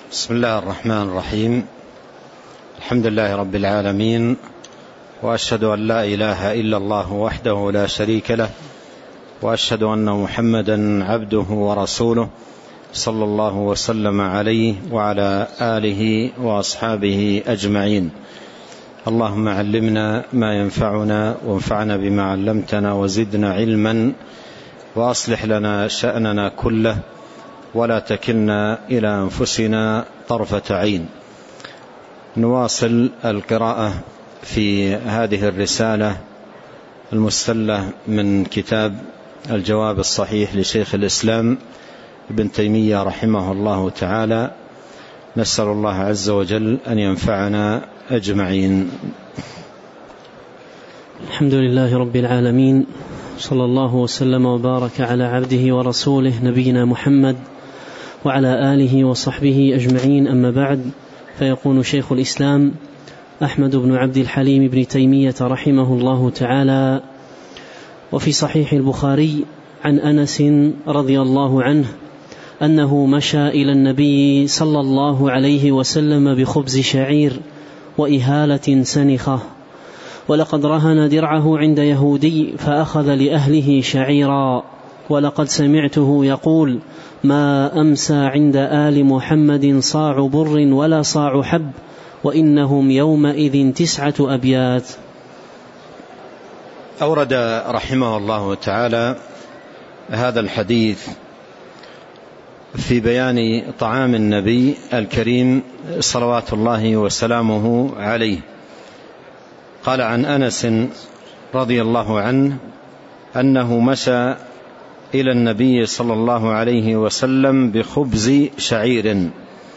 بسم الله الرحمن الرحيم. الحمد لله رب العالمين، وأشهد أن لا إله إلا الله وحده لا شريك له، وأشهد أن محمدا عبده ورسوله صلى الله وسلم عليه وعلى آله وأصحابه أجمعين. اللهم علمنا ما ينفعنا وانفعنا بما علمتنا وزدنا علما، وأصلح لنا شأننا كله ولا تكلنا إلى أنفسنا طرفة عين. نواصل القراءة في هذه الرسالة المستلة من كتاب الجواب الصحيح لشيخ الإسلام ابن تيمية رحمه الله تعالى. نسأل الله عز وجل أن ينفعنا أجمعين. الحمد لله رب العالمين، صلى الله وسلم وبارك على عبده ورسوله نبينا محمد وعلى آله وصحبه أجمعين. أما بعد، فيقول شيخ الإسلام أحمد بن عبد الحليم بن تيمية رحمه الله تعالى: وفي صحيح البخاري عن أنس رضي الله عنه أنه مشى إلى النبي صلى الله عليه وسلم بخبز شعير وإهالة سنخة، ولقد رهن درعه عند يهودي فأخذ لأهله شعيرا، ولقد سمعته يقول: ما أمسى عند آل محمد صاع بر ولا صاع حب، وإنهم يومئذ 9 أبيات. أورد رحمه الله تعالى هذا الحديث في بيان طعام النبي الكريم صلوات الله وسلامه عليه. قال عن أنس رضي الله عنه أنه مشى إلى النبي صلى الله عليه وسلم بخبز شعير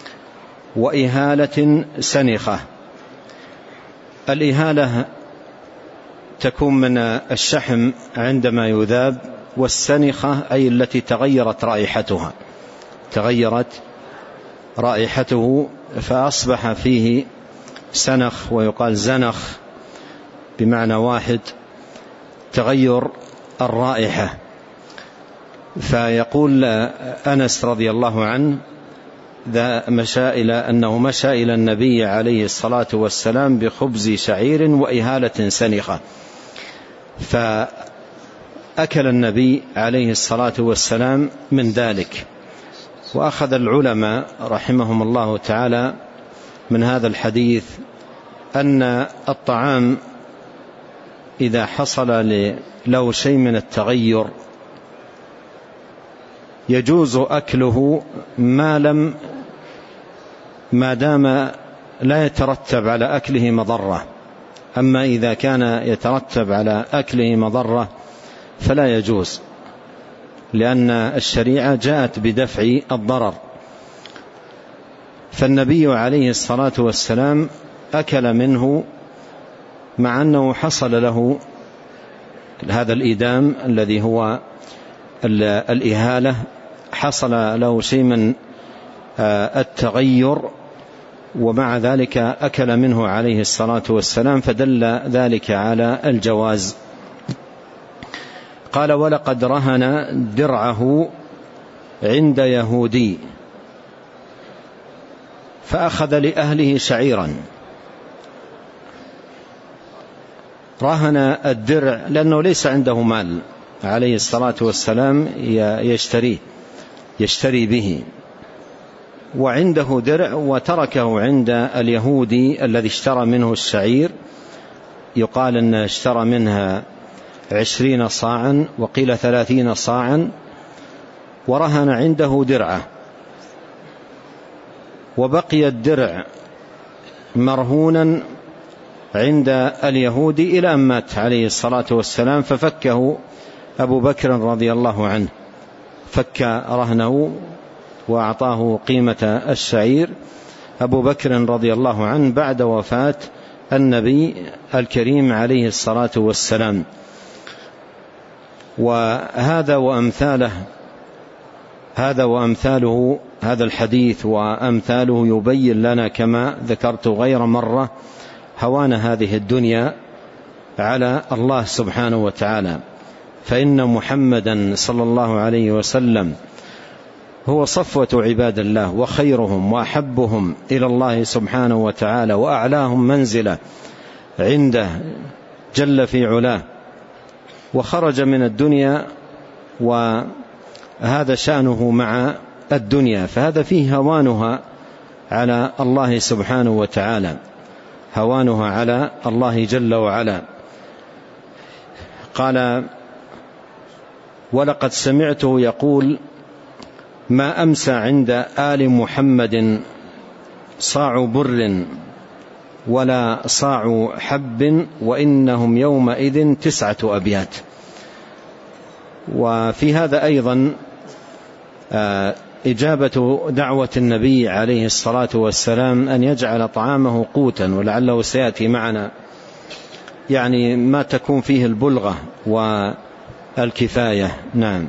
وإهالة سنخة. الإهالة تكون من الشحم عندما يذاب، والسنخة أي التي تغيرت رائحته فأصبح فيه سنخ، ويقال زنخ بمعنى واحد، تغير الرائحة. فيقول أنس رضي الله عنه أنه مشى إلى النبي عليه الصلاة والسلام بخبز شعير وإهالة سنخة، فأكل النبي عليه الصلاة والسلام من ذلك. وأخذ العلماء رحمهم الله تعالى من هذا الحديث أن الطعام إذا حصل له شيء من التغير يجوز أكله ما دام لا يترتب على أكله مضرة. أما إذا كان يترتب على أكله مضرة فلا يجوز، لأن الشريعة جاءت بدفع الضرر. فالنبي عليه الصلاة والسلام أكل منه مع أنه حصل له هذا الإدام الذي هو الإهالة، حصل له شيء من التغير، ومع ذلك أكل منه عليه الصلاة والسلام، فدل ذلك على الجواز. قال: ولقد رهن درعه عند يهودي فأخذ لأهله شعيرا. رهن الدرع لأنه ليس عنده مال عليه الصلاة والسلام يشتري به، وعنده درع وتركه عند اليهودي الذي اشترى منه الشعير. يقال أن اشترى منها 20 صاعا وقيل 30 صاعا، ورهن عنده درعه، وبقي الدرع مرهونا عند اليهودي إلى أن مات عليه الصلاة والسلام، ففكه أبو بكر رضي الله عنه، فك رهنه وأعطاه قيمة الشعير أبو بكر رضي الله عنه بعد وفاة النبي الكريم عليه الصلاة والسلام. وهذا وأمثاله هذا الحديث وأمثاله يبين لنا كما ذكرت غير مرة هوان هذه الدنيا على الله سبحانه وتعالى. فإن محمدا صلى الله عليه وسلم هو صفوة عباد الله وخيرهم وأحبهم إلى الله سبحانه وتعالى وأعلاهم منزلة عنده جل في علاه، وخرج من الدنيا وهذا شأنه مع الدنيا، فهذا فيه هوانها على الله سبحانه وتعالى، هوانها على الله جل وعلا. قال: ولقد سمعته يقول: ما أمسى عند آل محمد صاع بر ولا صاع حب وإنهم يومئذ 9 أبيات. وفي هذا أيضا إجابة دعوة النبي عليه الصلاة والسلام أن يجعل طعامه قوتا، ولعله سيأتي معنا يعني ما تكون فيه البلغة والكفاية. نعم.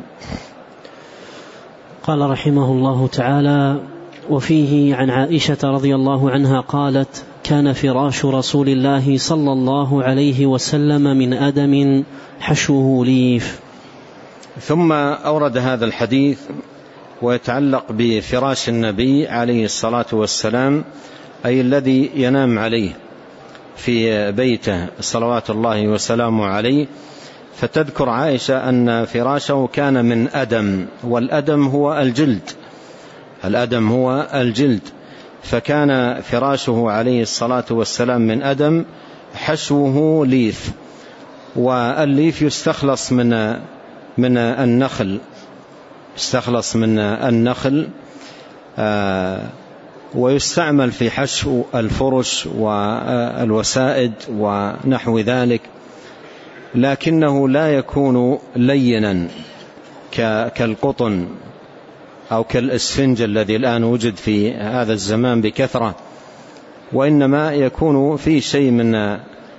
قال رحمه الله تعالى: وفيه عن عائشة رضي الله عنها قالت: كان فراش رسول الله صلى الله عليه وسلم من أدم حشوه ليف. ثم أورد هذا الحديث ويتعلق بفراش النبي عليه الصلاة والسلام، أي الذي ينام عليه في بيته صلوات الله وسلامه عليه. فتذكر عائشة أن فراشه كان من أدم، والأدم هو الجلد، الأدم هو الجلد، فكان فراشه عليه الصلاة والسلام من أدم حشوه ليف. والليف يستخلص من النخل، يستخلص من النخل ويستعمل في حشو الفرش والوسائد ونحو ذلك، لكنه لا يكون لينا كالقطن أو كالإسفنج الذي الآن وجد في هذا الزمان بكثرة، وإنما يكون في شيء من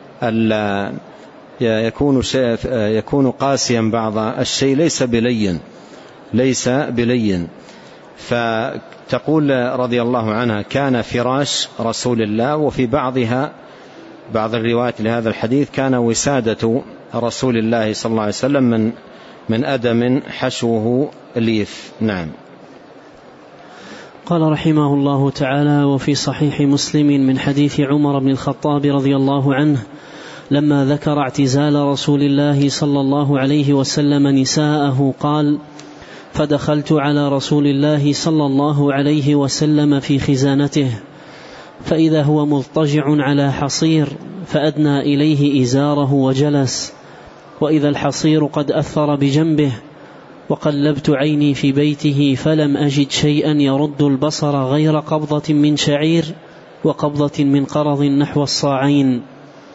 يكون قاسيا بعض الشيء، ليس بلين. فتقول رضي الله عنها: كان فراش رسول الله. وفي بعض الروايات لهذا الحديث: كان وسادة رسول الله صلى الله عليه وسلم من أدم حشوه ليف. نعم. قال رحمه الله تعالى: وفي صحيح مسلم من حديث عمر بن الخطاب رضي الله عنه لما ذكر اعتزال رسول الله صلى الله عليه وسلم نساءه قال: فدخلت على رسول الله صلى الله عليه وسلم في خزانته فإذا هو مضطجع على حصير، فأدنى إليه إزاره وجلس، وإذا الحصير قد أثر بجنبه، وقلبت عيني في بيته فلم أجد شيئا يرد البصر غير قبضة من شعير وقبضة من قرض نحو الصاعين،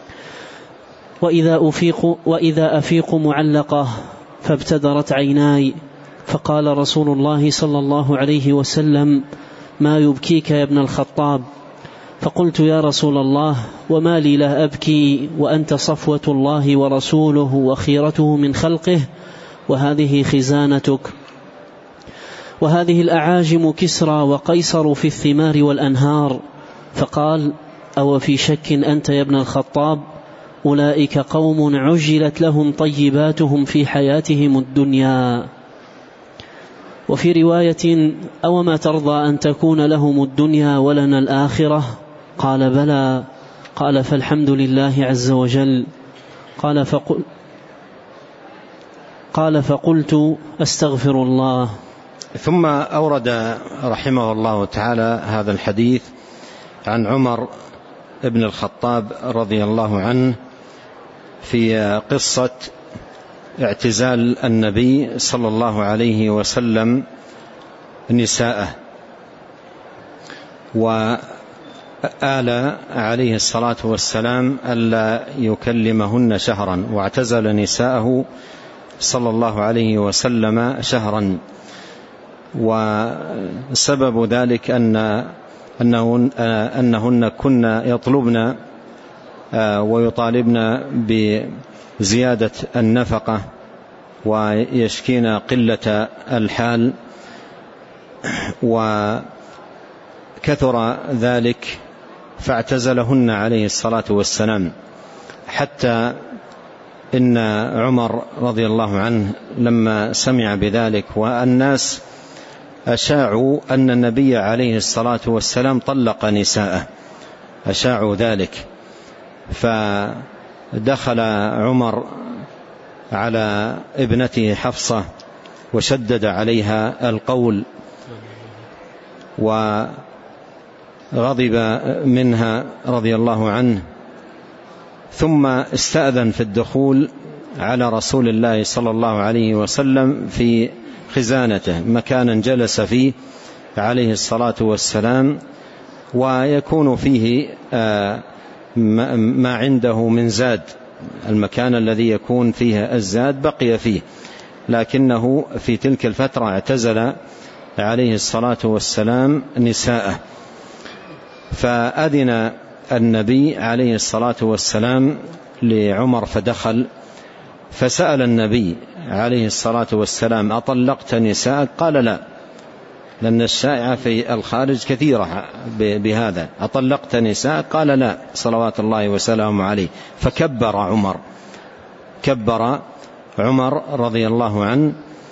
وإذا أفيق معلقة، فابتدرت عيناي، فقال رسول الله صلى الله عليه وسلم: ما يبكيك يا ابن الخطاب؟ فقلت: يا رسول الله، وما لي لا أبكي وأنت صفوة الله ورسوله وخيرته من خلقه، وهذه خزانتك، وهذه الأعاجم كسرى وقيصر في الثمار والأنهار. فقال: أو في شك أنت يا ابن الخطاب؟ أولئك قوم عجلت لهم طيباتهم في حياتهم الدنيا. وفي رواية: أو ما ترضى أن تكون لهم الدنيا ولنا الآخرة؟ قال: بلى. قال: فالحمد لله عز وجل. قال: فقلت: أستغفر الله. ثم أورد رحمه الله تعالى هذا الحديث عن عمر ابن الخطاب رضي الله عنه في قصة اعتزال النبي صلى الله عليه وسلم نساءه، وآل عليه الصلاة والسلام ألا يكلمهن شهرا، واعتزل نساءه صلى الله عليه وسلم شهرا. وسبب ذلك أنهن كن يطلبن ويطالبن بزيادة النفقة ويشكين قلة الحال، وكثر ذلك فاعتزلهن عليه الصلاة والسلام، حتى إن عمر رضي الله عنه لما سمع بذلك والناس أشاعوا أن النبي عليه الصلاة والسلام طلق نساءه، أشاعوا ذلك، فدخل عمر على ابنته حفصة وشدد عليها القول وغضب منها رضي الله عنه، ثم استأذن في الدخول على رسول الله صلى الله عليه وسلم في خزانته، مكانا جلس فيه عليه الصلاة والسلام ويكون فيه ما عنده من زاد، المكان الذي يكون فيه الزاد بقي فيه، لكنه في تلك الفترة اعتزل عليه الصلاة والسلام نساءه. فأذن النبي عليه الصلاة والسلام لعمر فدخل، فسأل النبي عليه الصلاة والسلام: أطلقت نساءك؟ قال لا، لأن الشائعة في الخارج كثيرة بهذا، أطلقت نساءك؟ قال لا، صلوات الله وسلامه عليه. فكبر عمر، كبر عمر رضي الله عنه.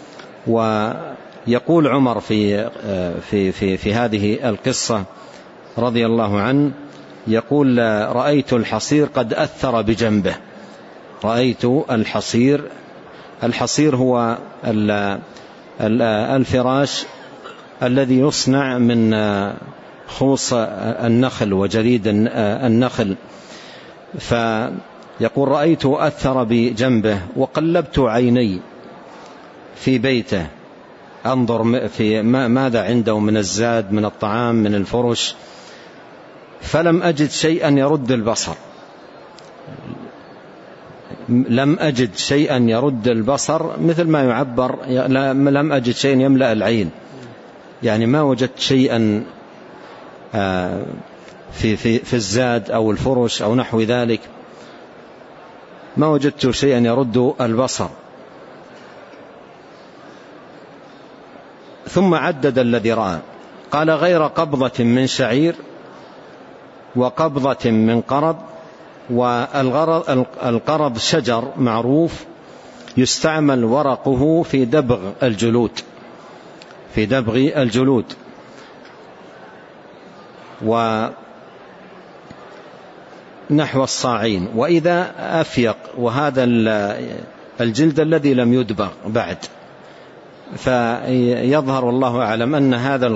ويقول عمر في هذه القصة رضي الله عنه، يقول: رأيت الحصير قد أثر بجنبه. رأيت الحصير، الحصير هو الفراش الذي يصنع من خوص النخل وجريد النخل. فيقول: رأيت أثر بجنبه وقلبت عيني في بيته أنظر في ماذا عنده من الزاد، من الطعام، من الفرش، فلم أجد شيئا يرد البصر، لم أجد شيئا يرد البصر، مثل ما يعبر لم أجد شيئا يملأ العين، يعني ما وجدت شيئا في الزاد أو الفرش أو نحو ذلك، ما وجدت شيئا يرد البصر. ثم عدد الذي رأى، قال: غير قبضة من شعير وقبضة من قرض. والقرض شجر معروف يستعمل ورقه في دبغ الجلود، في دبغ الجلود، ونحو الصاعين. وإذا أفيق، وهذا الجلد الذي لم يدبغ بعد، فيظهر الله أعلم أن هذا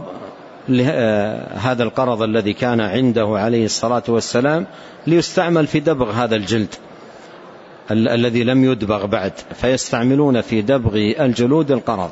القرض الذي كان عنده عليه الصلاة والسلام ليستعمل في دبغ هذا الجلد الذي لم يدبغ بعد، فيستعملون في دبغ الجلود القرض.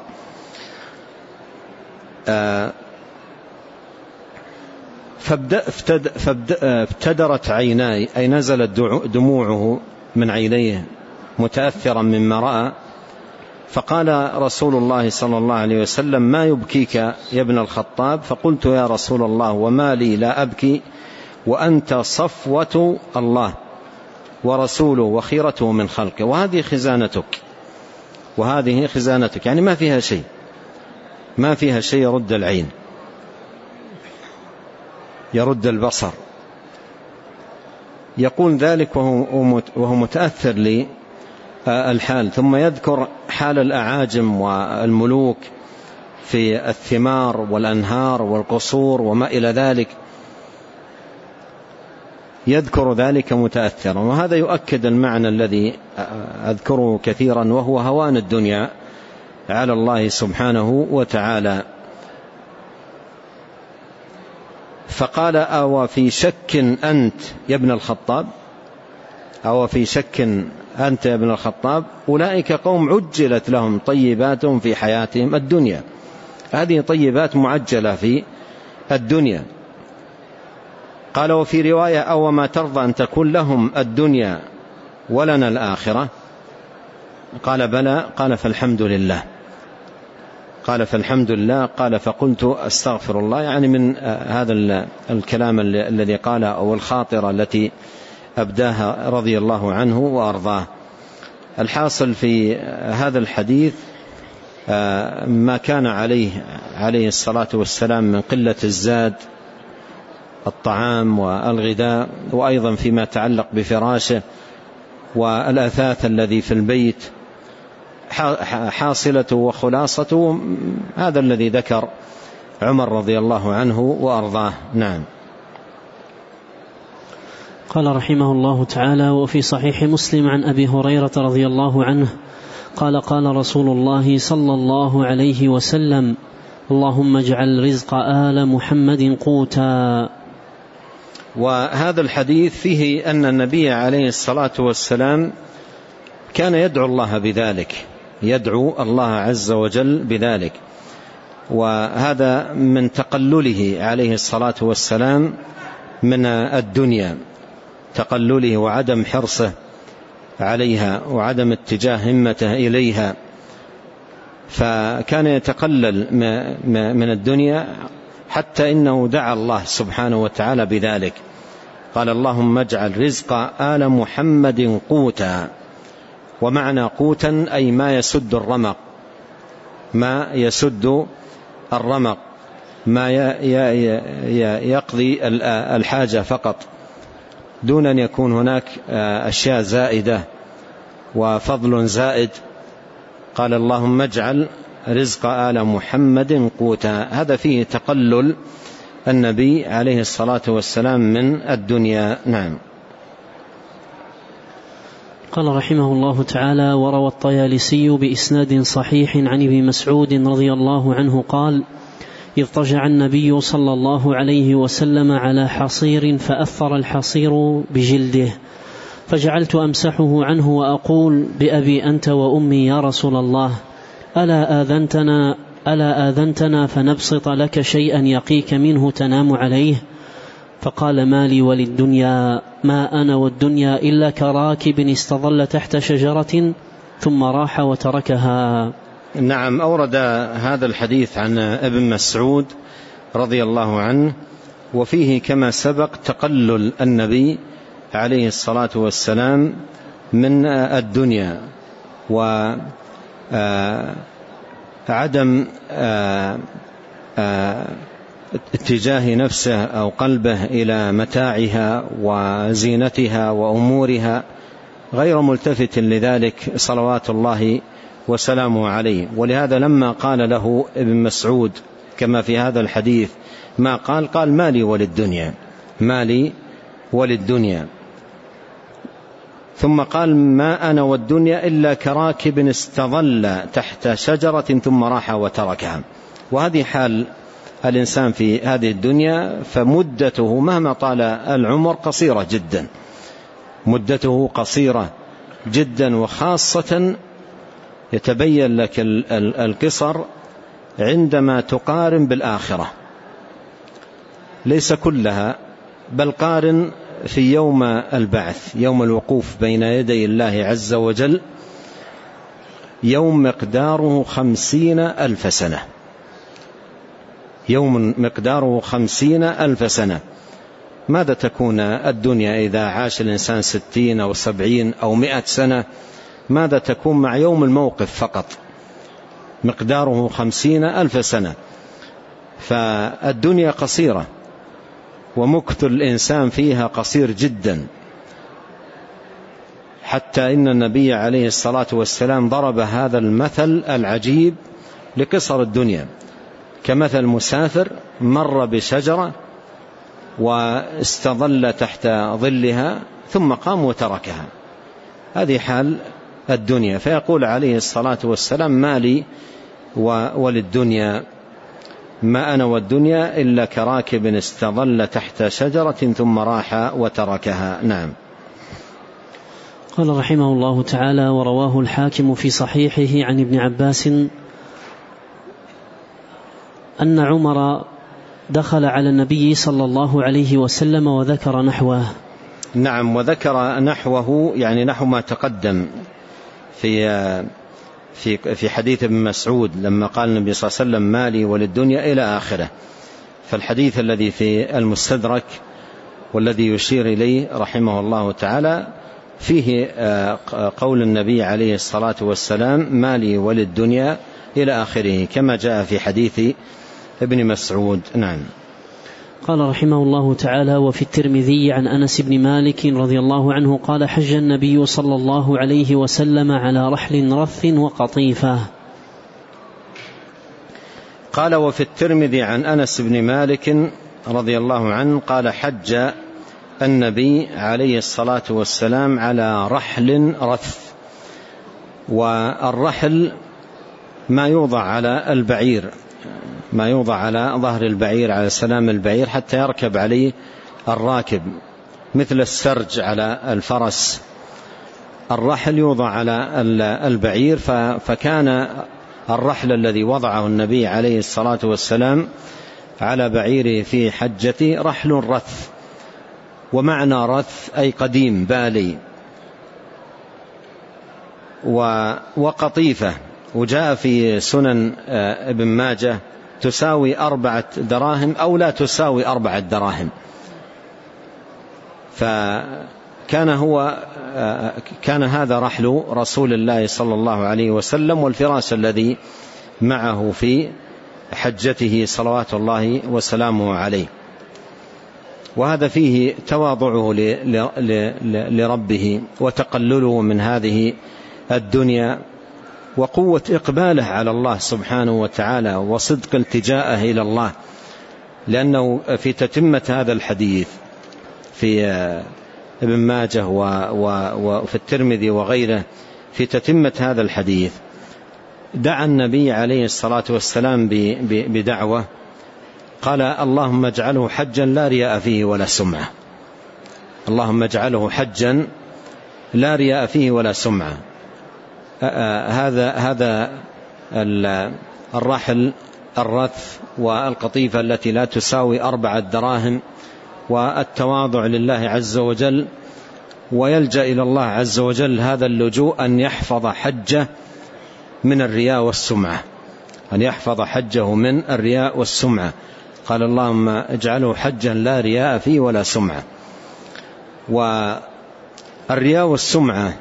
فابتدرت عيناي، أي نزلت دموعه من عينيه متأثرا مما رأى. فقال رسول الله صلى الله عليه وسلم: ما يبكيك يا ابن الخطاب؟ فقلت: يا رسول الله، وما لي لا أبكي وأنت صفوة الله ورسوله وخيرته من خلقه، وهذه خزانتك، وهذه خزانتك، يعني ما فيها شيء، ما فيها شيء يرد العين، يرد يقول ذلك وهو متأثر للحال. ثم يذكر حال الأعاجم والملوك في الثمار والأنهار والقصور وما إلى ذلك، يذكر ذلك متأثرا. وهذا يؤكد المعنى الذي أذكره كثيرا، وهو هوان الدنيا على الله سبحانه وتعالى. فقال: أو في شك أنت يا ابن الخطاب؟ أو في شك أنت يا ابن الخطاب؟ أولئك قوم عجلت لهم طيباتهم في حياتهم الدنيا، هذه طيبات معجلة في الدنيا. قال: وفي رواية: أو ما ترضى أن تكون لهم الدنيا ولنا الآخرة؟ قال: بلى. قال: فالحمد لله. قال: فالحمد لله. قال: فقلت أستغفر الله، يعني من هذا الكلام الذي قال أو الخاطرة التي أبداها رضي الله عنه وأرضاه. الحاصل في هذا الحديث ما كان عليه الصلاة والسلام من قلة الزاد، الطعام والغذاء، وأيضا فيما تعلق بفراشه والأثاث الذي في البيت، حاصلته وخلاصته هذا الذي ذكر عمر رضي الله عنه وأرضاه. نعم. قال رحمه الله تعالى: وفي صحيح مسلم عن أبي هريرة رضي الله عنه قال: قال رسول الله صلى الله عليه وسلم: اللهم اجعل رزق آل محمد قوتا. وهذا الحديث فيه أن النبي عليه الصلاة والسلام كان يدعو الله بذلك، يدعو الله عز وجل بذلك، وهذا من تقلله عليه الصلاة والسلام من الدنيا، تقلله وعدم حرصه عليها وعدم اتجاه همته إليها، فكان يتقلل من الدنيا حتى إنه دعا الله سبحانه وتعالى بذلك، قال: اللهم اجعل رزق آل محمد قوتا. ومعنى قوتا أي ما يسد الرمق، ما يسد الرمق، ما يقضي الحاجة فقط، دون أن يكون هناك أشياء زائدة وفضل زائد. قال: اللهم اجعل رزق آل محمد قوتا. هذا فيه تقلل النبي عليه الصلاة والسلام من الدنيا. نعم. قال رحمه الله تعالى: وروى الطيالسي بإسناد صحيح عن ابن مسعود رضي الله عنه قال: اضطجع النبي صلى الله عليه وسلم على حصير فأثر الحصير بجلده، فجعلت أمسحه عنه وأقول: بأبي أنت وأمي يا رسول الله، ألا آذنتنا فنبسط لك شيئا يقيك منه تنام عليه؟ فقال: ما لي وللدنيا، ما أنا والدنيا إلا كراكب استظل تحت شجرة ثم راح وتركها. نعم. أورد هذا الحديث عن ابن مسعود رضي الله عنه، وفيه كما سبق تقلل النبي عليه الصلاة والسلام من الدنيا وعدم اتجاه نفسه أو قلبه إلى متاعها وزينتها وأمورها، غير ملتفت لذلك صلوات الله وسلامه عليه. ولهذا لما قال له ابن مسعود كما في هذا الحديث ما قال: ما لي وللدنيا، ما لي وللدنيا. ثم قال: ما أنا والدنيا إلا كراكب استظل تحت شجرة ثم راح وتركها. وهذه حال الإنسان في هذه الدنيا، فمدته مهما طال العمر قصيرة جدا، مدته قصيرة جدا، وخاصة يتبين لك القصر عندما تقارن بالآخرة، ليس كلها، بل قارن في يوم البعث، يوم الوقوف بين يدي الله عز وجل، يوم مقداره 50,000 سنة، يوم مقداره 50,000 سنة. ماذا تكون الدنيا إذا عاش الإنسان 60 أو 70 أو 100 سنة؟ ماذا تكون مع يوم الموقف فقط مقداره 50,000 سنة؟ فالدنيا قصيرة، ومكث الإنسان فيها قصير جدا، حتى إن النبي عليه الصلاة والسلام ضرب هذا المثل العجيب لقصر الدنيا، كمثل مسافر مر بشجرة واستظل تحت ظلها ثم قام وتركها. هذه حال الدنيا. فيقول عليه الصلاة والسلام: ما لي وللدنيا، ما أنا والدنيا إلا كراكب استظل تحت شجرة ثم راح وتركها. نعم. قال رحمه الله تعالى: ورواه الحاكم في صحيحه عن ابن عباس أن عمر دخل على النبي صلى الله عليه وسلم وذكر نحوه. نعم. وذكر نحوه يعني نحو ما تقدم في حديث ابن مسعود لما قال النبي صلى الله عليه وسلم: ما لي وللدنيا إلى آخره. فالحديث الذي في المستدرك والذي يشير إليه رحمه الله تعالى فيه قول النبي عليه الصلاة والسلام: ما لي وللدنيا إلى آخره، كما جاء في حديث ابن مسعود. نعم. قال رحمه الله تعالى: وفي الترمذي عن أنس بن مالك رضي الله عنه قال: حج النبي صلى الله عليه وسلم على رحل رث وقطيفة. قال: وفي الترمذي عن أنس بن مالك رضي الله عنه قال: حج النبي عليه الصلاة والسلام على رحل رث. والرحل ما يوضع على البعير، ما يوضع على ظهر البعير، على سلام البعير حتى يركب عليه الراكب، مثل السرج على الفرس. الرحل يوضع على البعير، فكان الرحل الذي وضعه النبي عليه الصلاة والسلام على بعيره في حجته رحل رث. ومعنى رث أي قديم بالي. وقطيفة، وجاء في سنن ابن ماجه تساوي 4 دراهم أو لا تساوي 4 دراهم. كان هذا رحل رسول الله صلى الله عليه وسلم، والفراش الذي معه في حجته صلوات الله وسلامه عليه. وهذا فيه تواضعه لربه وتقلله من هذه الدنيا، وقوة إقباله على الله سبحانه وتعالى، وصدق التجاءه إلى الله. لأنه في تتمة هذا الحديث في ابن ماجه وفي الترمذي وغيره، في تتمة هذا الحديث دعا النبي عليه الصلاة والسلام بدعوة، قال: اللهم اجعله حجا لا رياء فيه ولا سمعة. اللهم اجعله حجا لا رياء فيه ولا سمعة. هذا الرحل الرث والقطيفة التي لا تساوي 4 دراهم، والتواضع لله عز وجل، ويلجأ إلى الله عز وجل هذا اللجوء أن يحفظ حجه من الرياء والسمعة، أن يحفظ حجه من الرياء والسمعة. قال: اللهم اجعله حجا لا رياء فيه ولا سمعة. والرياء والسمعة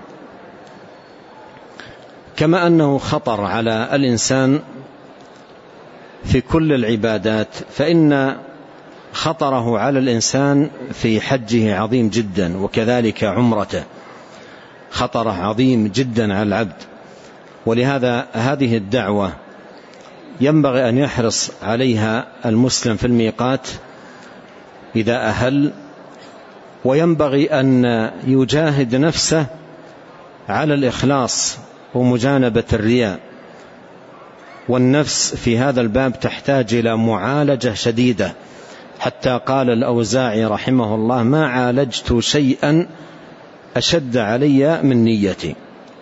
كما أنه خطر على الإنسان في كل العبادات، فإن خطره على الإنسان في حجه عظيم جدا، وكذلك عمرته خطره عظيم جدا على العبد. ولهذا هذه الدعوة ينبغي أن يحرص عليها المسلم في الميقات إذا أهل، وينبغي أن يجاهد نفسه على الإخلاص ومجانبة الرياء. والنفس في هذا الباب تحتاج إلى معالجة شديدة، حتى قال الأوزاعي رحمه الله: ما عالجت شيئا أشد علي من نيتي.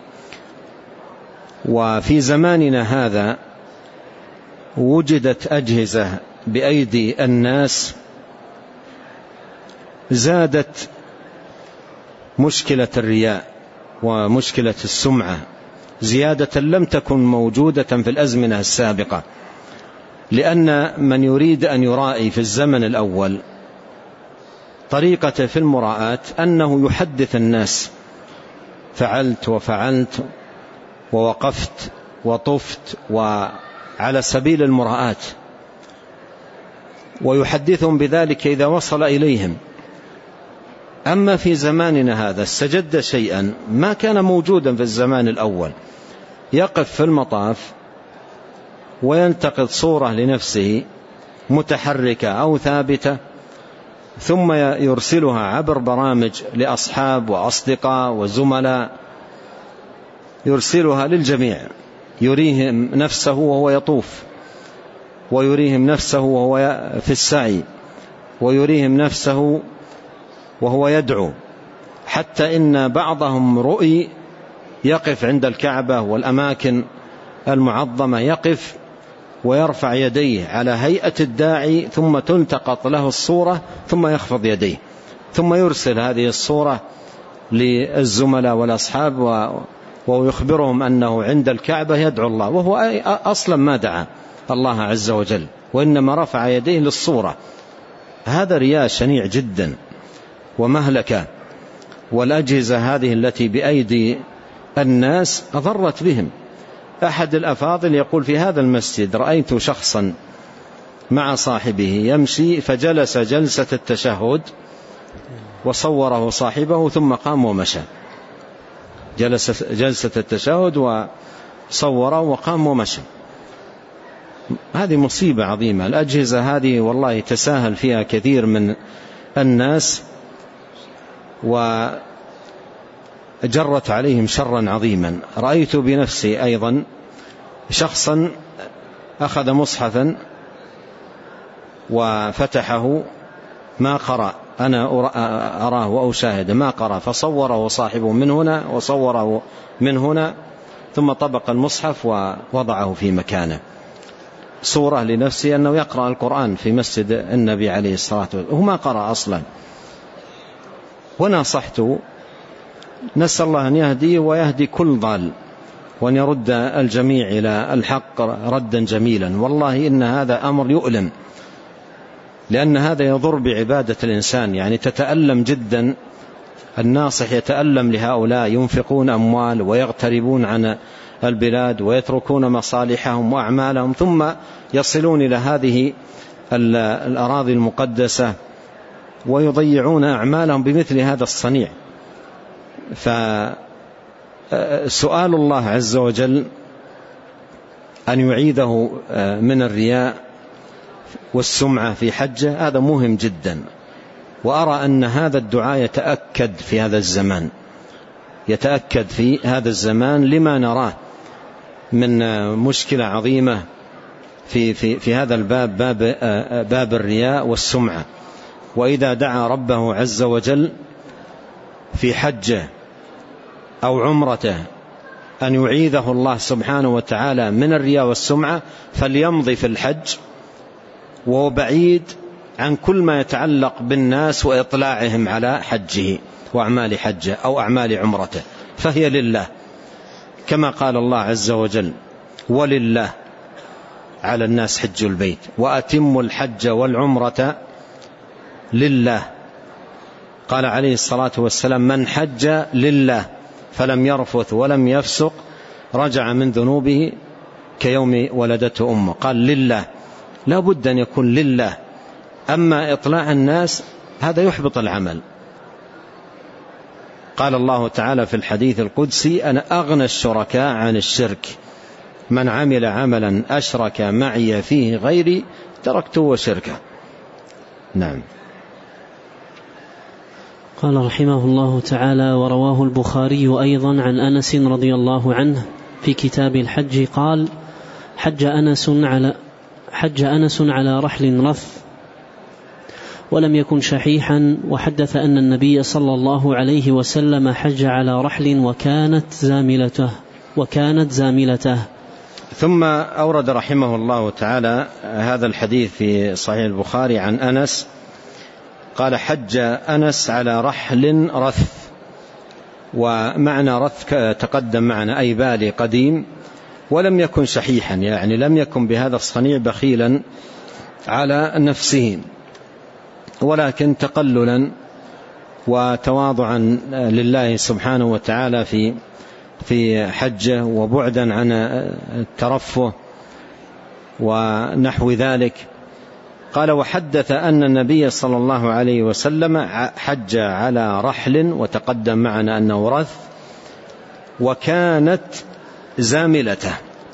وفي زماننا هذا وجدت أجهزة بأيدي الناس زادت مشكلة الرياء ومشكلة السمعة زيادة لم تكن موجودة في الأزمنة السابقة. لأن من يريد أن يرائي في الزمن الأول طريقة في المراءة أنه يحدث الناس: فعلت وفعلت ووقفت وطفت، وعلى سبيل المراءة، ويحدثهم بذلك إذا وصل إليهم. أما في زماننا هذا استجد شيئا ما كان موجودا في الزمان الأول، يقف في المطاف وينتقد صورة لنفسه متحركة أو ثابتة، ثم يرسلها عبر برامج لأصحاب وأصدقاء وزملاء، يرسلها للجميع، يريهم نفسه وهو يطوف، ويريهم نفسه وهو في السعي، ويريهم نفسه وهو يدعو، حتى إن بعضهم رؤي يقف عند الكعبة والأماكن المعظمة، يقف ويرفع يديه على هيئة الداعي، ثم تلتقط له الصورة، ثم يخفض يديه، ثم يرسل هذه الصورة للزملاء والأصحاب ويخبرهم أنه عند الكعبة يدعو الله، وهو أصلا ما دعا الله عز وجل، وإنما رفع يديه للصورة. هذا رياء شنيع جدا ومهلكة. والأجهزة هذه التي بأيدي الناس أضرت بهم. أحد الأفاضل يقول: في هذا المسجد رأيت شخصا مع صاحبه يمشي فجلس جلسة التشهد وصوره صاحبه ثم قام ومشى، جلس جلسة التشهد وصوره وقام ومشى. هذه مصيبة عظيمة. الأجهزة هذه والله تساهل فيها كثير من الناس وجرت عليهم شرا عظيما. رأيت بنفسي أيضا شخصا أخذ مصحفا وفتحه ما قرأ، أنا أراه وأشاهد ما قرأ، فصوره صاحبه من هنا وصوره من هنا ثم طبق المصحف ووضعه في مكانه، صورة لنفسه أنه يقرأ القرآن في مسجد النبي عليه الصلاة والسلام، وهو ما قرأ أصلا. ونصحته، نسأل الله أن يهدي ويهدي كل ضال وأن يرد الجميع إلى الحق ردا جميلا. والله إن هذا أمر يؤلم، لأن هذا يضر بعبادة الإنسان، يعني تتألم جدا. الناصح يتألم لهؤلاء ينفقون أموال ويغتربون عن البلاد ويتركون مصالحهم وأعمالهم ثم يصلون إلى هذه الأراضي المقدسة ويضيعون أعمالهم بمثل هذا الصنيع. فسؤال الله عز وجل أن يعيده من الرياء والسمعة في حجه هذا مهم جدا. وأرى أن هذا الدعاء يتأكد في هذا الزمان، يتأكد في هذا الزمان لما نراه من مشكلة عظيمة في هذا الباب، باب الرياء والسمعة. وإذا دعا ربه عز وجل في حجه أو عمرته أن يعيذه الله سبحانه وتعالى من الرياء والسمعة فليمضي في الحج وهو بعيد عن كل ما يتعلق بالناس وإطلاعهم على حجه وأعمال حجه أو أعمال عمرته، فهي لله، كما قال الله عز وجل: ولله على الناس حج البيت وأتموا الحج والعمرة لله. قال عليه الصلاة والسلام: من حج لله فلم يرفث ولم يفسق رجع من ذنوبه كيوم ولدته أمه. قال لله، لا بد أن يكون لله. أما إطلاع الناس هذا يحبط العمل. قال الله تعالى في الحديث القدسي: أنا أغنى الشركاء عن الشرك، من عمل عملا أشرك معي فيه غيري تركته وشركه. نعم. قال رحمه الله تعالى: ورواه البخاري أيضا عن أنس رضي الله عنه في كتاب الحج قال: حج أنس على رحل رث ولم يكن شحيحا، وحدث أن النبي صلى الله عليه وسلم حج على رحل وكانت زاملته. ثم أورد رحمه الله تعالى هذا الحديث في صحيح البخاري عن أنس قال: حج أنس على رحل رث. ومعنى رث تقدم معنا أي بالي قديم، ولم يكن شحيحا، يعني لم يكن بهذا الصنيع بخيلا على نفسه، ولكن تقللا وتواضعا لله سبحانه وتعالى في حجه وبعدا عن الترفه ونحو ذلك. قال: وحدث أن النبي صلى الله عليه وسلم حج على رحل، وتقدم معنا أنه رث، وكانت زاملته.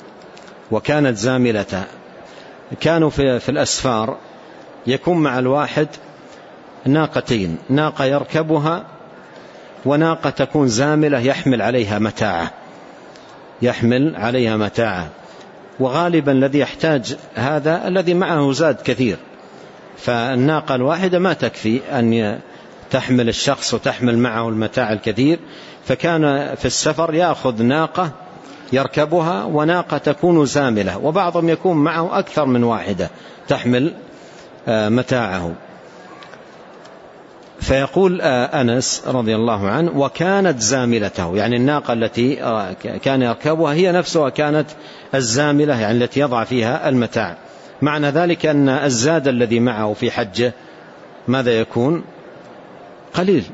كانوا في الأسفار يكون مع الواحد ناقتين، ناقة يركبها وناقة تكون زاملة يحمل عليها متاعه. وغالبا الذي يحتاج هذا الذي معه زاد كثير، فالناقة الواحدة ما تكفي أن تحمل الشخص وتحمل معه المتاع الكثير، فكان في السفر يأخذ ناقة يركبها وناقة تكون زاملة، وبعضهم يكون معه أكثر من واحدة تحمل متاعه. فيقول أنس رضي الله عنه: وكانت زاملته، يعني الناقة التي كان يركبها هي نفسها كانت الزاملة، يعني التي يضع فيها المتاع. معنى ذلك أن الزاد الذي معه في حجه ماذا يكون؟ قليل.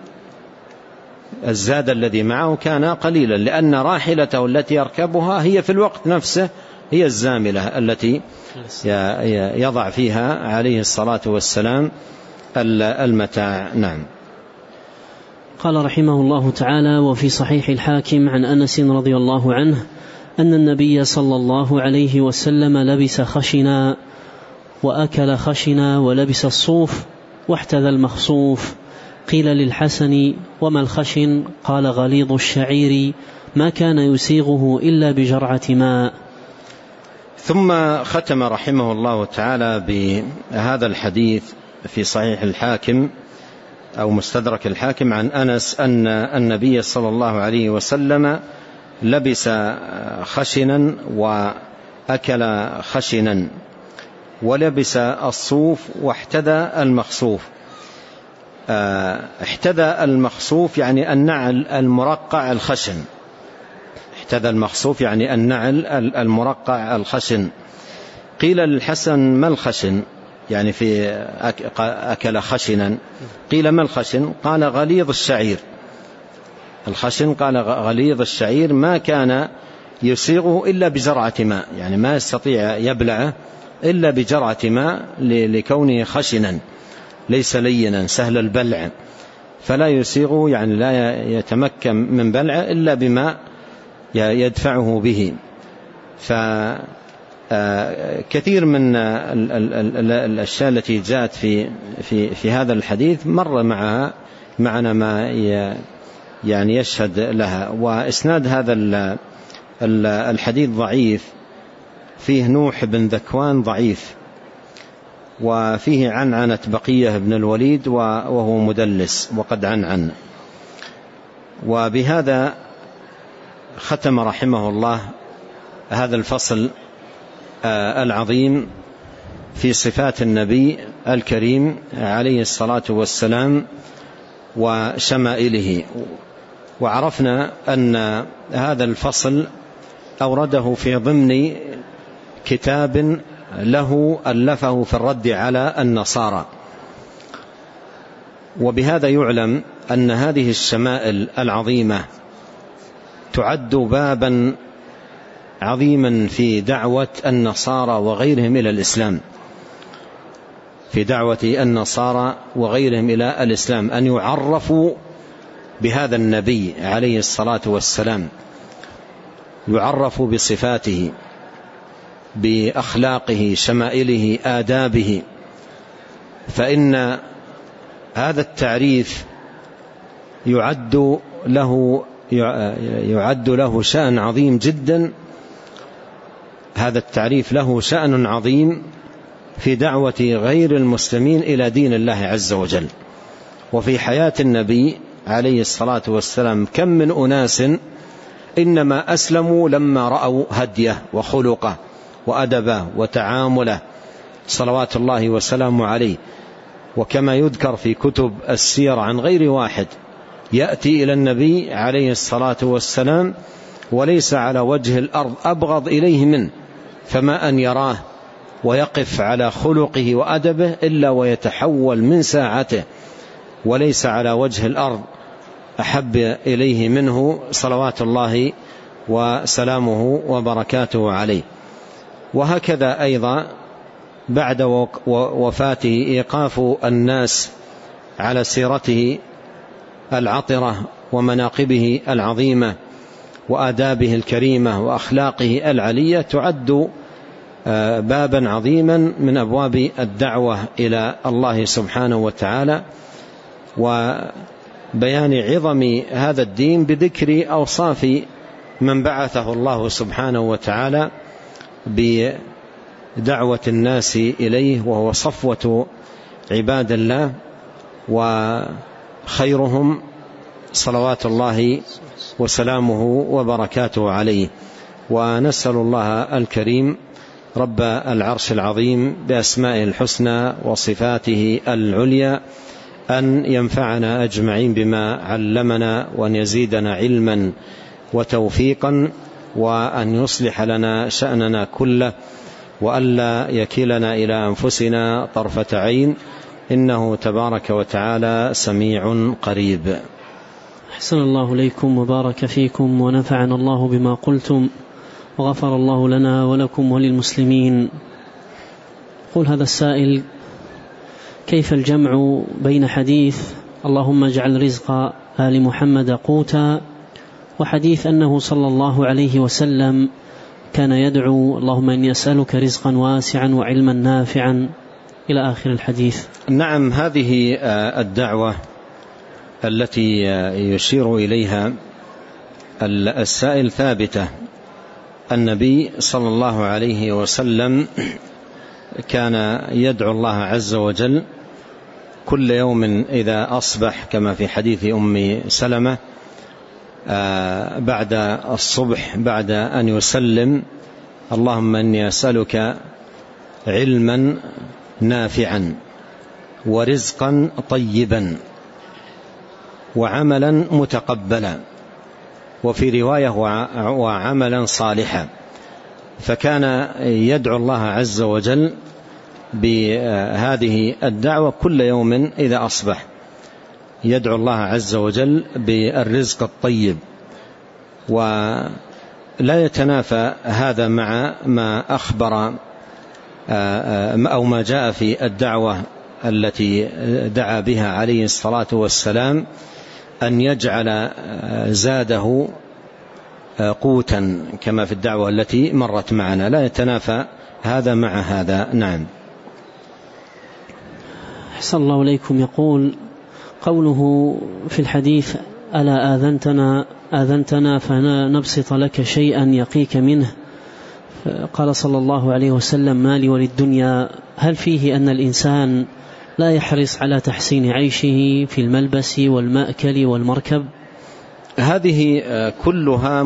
الزاد الذي معه كان قليلا، لأن راحلته التي يركبها هي في الوقت نفسه هي الزاملة التي يضع فيها عليه الصلاة والسلام المتاع. نعم. قال رحمه الله تعالى: وفي صحيح الحاكم عن أنس رضي الله عنه أن النبي صلى الله عليه وسلم لبس خشنا وأكل خشنا ولبس الصوف واحتذى المخصوف. قيل للحسن: وما الخشن؟ قال: غليظ الشعير ما كان يسيغه إلا بجرعة ماء. ثم ختم رحمه الله تعالى بهذا الحديث في صحيح الحاكم أو مستدرك الحاكم عن أنس أن النبي صلى الله عليه وسلم لبس خشنا وأكل خشنا ولبس الصوف واحتذى المخصوف. احتذى المخصوف يعني النعل المرقع الخشن. احتذى المخصوف يعني النعل المرقع الخشن. قيل للحسن: ما الخشن؟ يعني في أكل خشنا. قيل: ما الخشن؟ قال: غليظ الشعير. الخشن قال غليظ الشعير ما كان يسيغه إلا بجرعة ماء، يعني ما يستطيع يبلعه إلا بجرعة ماء لكونه خشنا ليس لينا سهل البلع، فلا يسيغه يعني لا يتمكن من بلعه إلا بماء يدفعه به. فكثير من الأشياء التي جاءت في هذا الحديث مر معنا ما يعني يشهد لها. وإسناد هذا الحديث ضعيف، فيه نوح بن ذكوان ضعيف، وفيه عنعنة بقية بن الوليد وهو مدلس وقد عنعن. وبهذا ختم رحمه الله هذا الفصل العظيم في صفات النبي الكريم عليه الصلاة والسلام وشمائله. وعرفنا أن هذا الفصل أورده في ضمن كتاب له ألفه في الرد على النصارى. وبهذا يعلم أن هذه الشمائل العظيمة تعد بابا عظيما في دعوة النصارى وغيرهم إلى الإسلام، في دعوة النصارى وغيرهم إلى الإسلام، أن يعرفوا بهذا النبي عليه الصلاة والسلام، يعرفوا بصفاته بأخلاقه بشمائله آدابه. فإن هذا التعريف يعد له شأن عظيم جدا. هذا التعريف له شأن عظيم في دعوة غير المسلمين إلى دين الله عز وجل. وفي حياة النبي عليه الصلاة والسلام كم من أناس إنما أسلموا لما رأوا هديه وخلقه وأدبه وتعامله صلوات الله وسلامه عليه. وكما يذكر في كتب السير عن غير واحد يأتي إلى النبي عليه الصلاة والسلام وليس على وجه الأرض أبغض إليه منه، فما أن يراه ويقف على خلقه وأدبه إلا ويتحول من ساعته، وليس على وجه الأرض أحب إليه منه صلوات الله وسلامه وبركاته عليه. وهكذا أيضا بعد وفاته إيقاف الناس على سيرته العطرة ومناقبه العظيمة وآدابه الكريمة وأخلاقه العلية تعد بابا عظيما من أبواب الدعوة إلى الله سبحانه وتعالى، وبيان عظم هذا الدين بذكر أوصاف من بعثه الله سبحانه وتعالى بدعوة الناس إليه، وهو صفوة عباد الله وخيرهم صلوات الله وسلامه وبركاته عليه. ونسأل الله الكريم رب العرش العظيم بأسمائه الحسنى وصفاته العليا أن ينفعنا أجمعين بما علمنا، وأن يزيدنا علما وتوفيقا، وأن يصلح لنا شأننا كله، وألا يكلنا إلى أنفسنا طرفة عين، إنه تبارك وتعالى سميع قريب. أحسن الله إليكم وبارك فيكم ونفعنا الله بما قلتم، وغفر الله لنا ولكم وللمسلمين. قل هذا السائل: كيف الجمع بين حديث اللهم اجعل رزق آل محمد قوتا وحديث أنه صلى الله عليه وسلم كان يدعو اللهم إني أسألك رزقا واسعا وعلما نافعا إلى آخر الحديث؟ نعم، هذه الدعوة التي يشير إليها السائل ثابتة. النبي صلى الله عليه وسلم كان يدعو الله عز وجل كل يوم إذا أصبح، كما في حديث أم سلمة بعد الصبح بعد أن يسلم: اللهم إني أسألك علما نافعا ورزقا طيبا وعملا متقبلا، وفي رواية وعملا صالحا. فكان يدعو الله عز وجل بهذه الدعوة كل يوم إذا أصبح، يدعو الله عز وجل بالرزق الطيب. ولا يتنافى هذا مع ما أخبر أو ما جاء في الدعوة التي دعا بها عليه الصلاة والسلام أن يجعل زاده قوتا، كما في الدعوة التي مرت معنا. لا يتنافى هذا مع هذا. نعم. أحسن الله إليكم. يقول: قوله في الحديث: ألا آذنتنا فنبسط لك شيئا يقيك منه، قال صلى الله عليه وسلم: ما لي وللدنيا، هل فيه أن الإنسان لا يحرص على تحسين عيشه في الملبس والمأكل والمركب؟ هذه كلها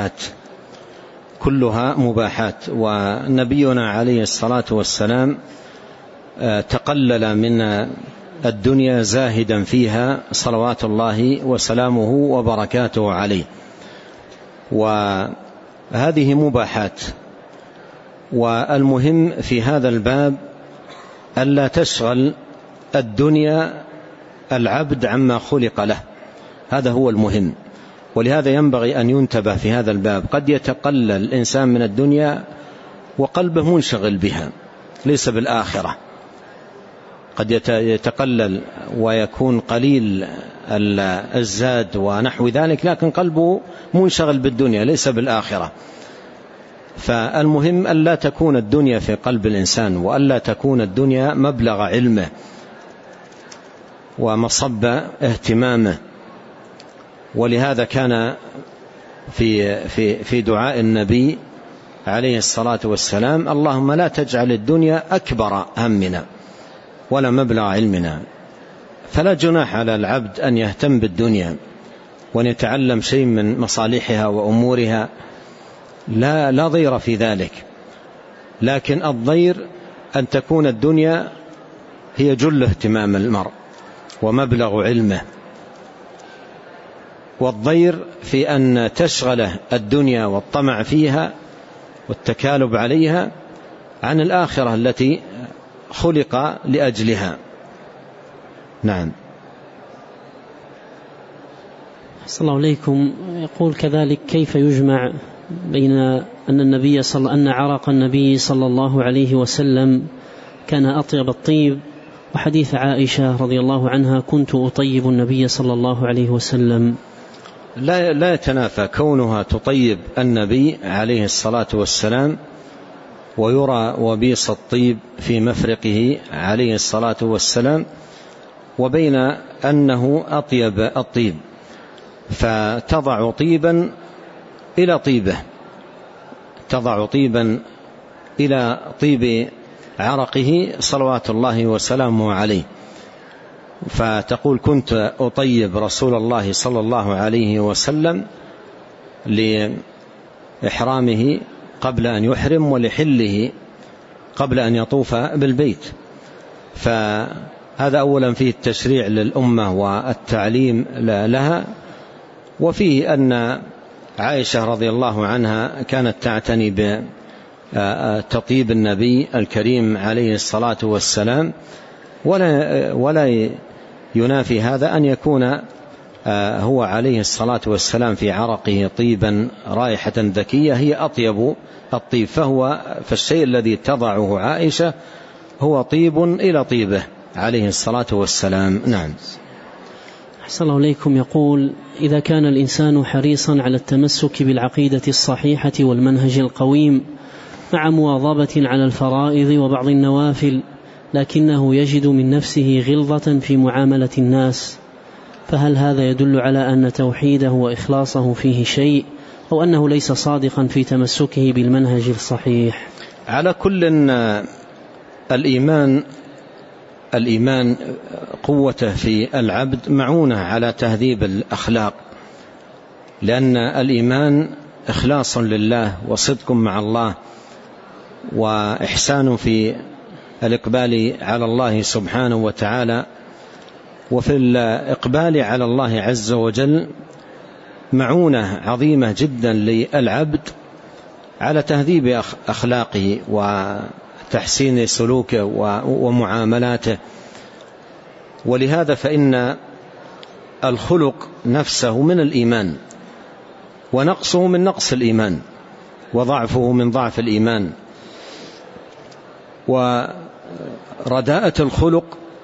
مباحات. ونبينا عليه الصلاة والسلام تقلل من الدنيا زاهدا فيها صلوات الله وسلامه وبركاته عليه. وهذه مباحات. والمهم في هذا الباب ألا تشغل الدنيا العبد عما خلق له، هذا هو المهم. ولهذا ينبغي أن ينتبه في هذا الباب. قد يتقلل الإنسان من الدنيا وقلبه منشغل بها، ليس بالآخرة. قد يتقلل ويكون قليل الزاد ونحو ذلك، لكن قلبه منشغل بالدنيا ليس بالآخرة. فالمهم ألا تكون الدنيا في قلب الإنسان، وألا تكون الدنيا مبلغ علمه ومصب اهتمامه. ولهذا كان في دعاء النبي عليه الصلاة والسلام: اللهم لا تجعل الدنيا أكبر همنا ولا مبلغ علمنا. فلا جناح على العبد أن يهتم بالدنيا وأن يتعلم شيء من مصالحها وأمورها، لا ضير في ذلك. لكن الضير أن تكون الدنيا هي جل اهتمام المرء ومبلغ علمه، والضير في أن تشغله الدنيا والطمع فيها والتكالب عليها عن الآخرة التي خلق لأجلها. نعم. صلى الله عليكم. يقول كذلك: كيف يجمع بين أن عرق النبي صلى الله عليه وسلم كان أطيب الطيب، وحديث عائشة رضي الله عنها: كنت أطيب النبي صلى الله عليه وسلم؟ لا يتنافى كونها تطيب النبي عليه الصلاة والسلام ويرى وبيص الطيب في مفرقه عليه الصلاة والسلام، وبين أنه أطيب الطيب، فتضع طيبا إلى طيبه، تضع طيبا إلى طيب عرقه صلوات الله وسلامه عليه. فتقول: كنت أطيب رسول الله صلى الله عليه وسلم لإحرامه قبل أن يحرم، ولحله قبل أن يطوف بالبيت. فهذا أولا فيه التشريع للأمة والتعليم لها، وفيه أن عائشة رضي الله عنها كانت تعتني بتطيب النبي الكريم عليه الصلاة والسلام. ولا ينافي هذا أن يكون هو عليه الصلاة والسلام في عرقه طيبا رائحة ذكية هي أطيب الطيب، فالشيء الذي تضعه عائشة هو طيب إلى طيبه عليه الصلاة والسلام. نعم. أحسن الله إليكم. يقول: إذا كان الإنسان حريصا على التمسك بالعقيدة الصحيحة والمنهج القويم مع مواظبة على الفرائض وبعض النوافل، لكنه يجد من نفسه غلظة في معاملة الناس، فهل هذا يدل على أن توحيده وإخلاصه فيه شيء، أو أنه ليس صادقا في تمسكه بالمنهج الصحيح؟ على كل الإيمان قوته في العبد معونة على تهذيب الأخلاق، لأن الإيمان إخلاص لله وصدق مع الله وإحسان في الإقبال على الله سبحانه وتعالى. وفي الإقبال على الله عز وجل معونة عظيمة جدا للعبد على تهذيب أخلاقه وتحسين سلوكه ومعاملاته. ولهذا فإن الخلق نفسه من الإيمان، ونقصه من نقص الإيمان، وضعفه من ضعف الإيمان. ورداءة الخلق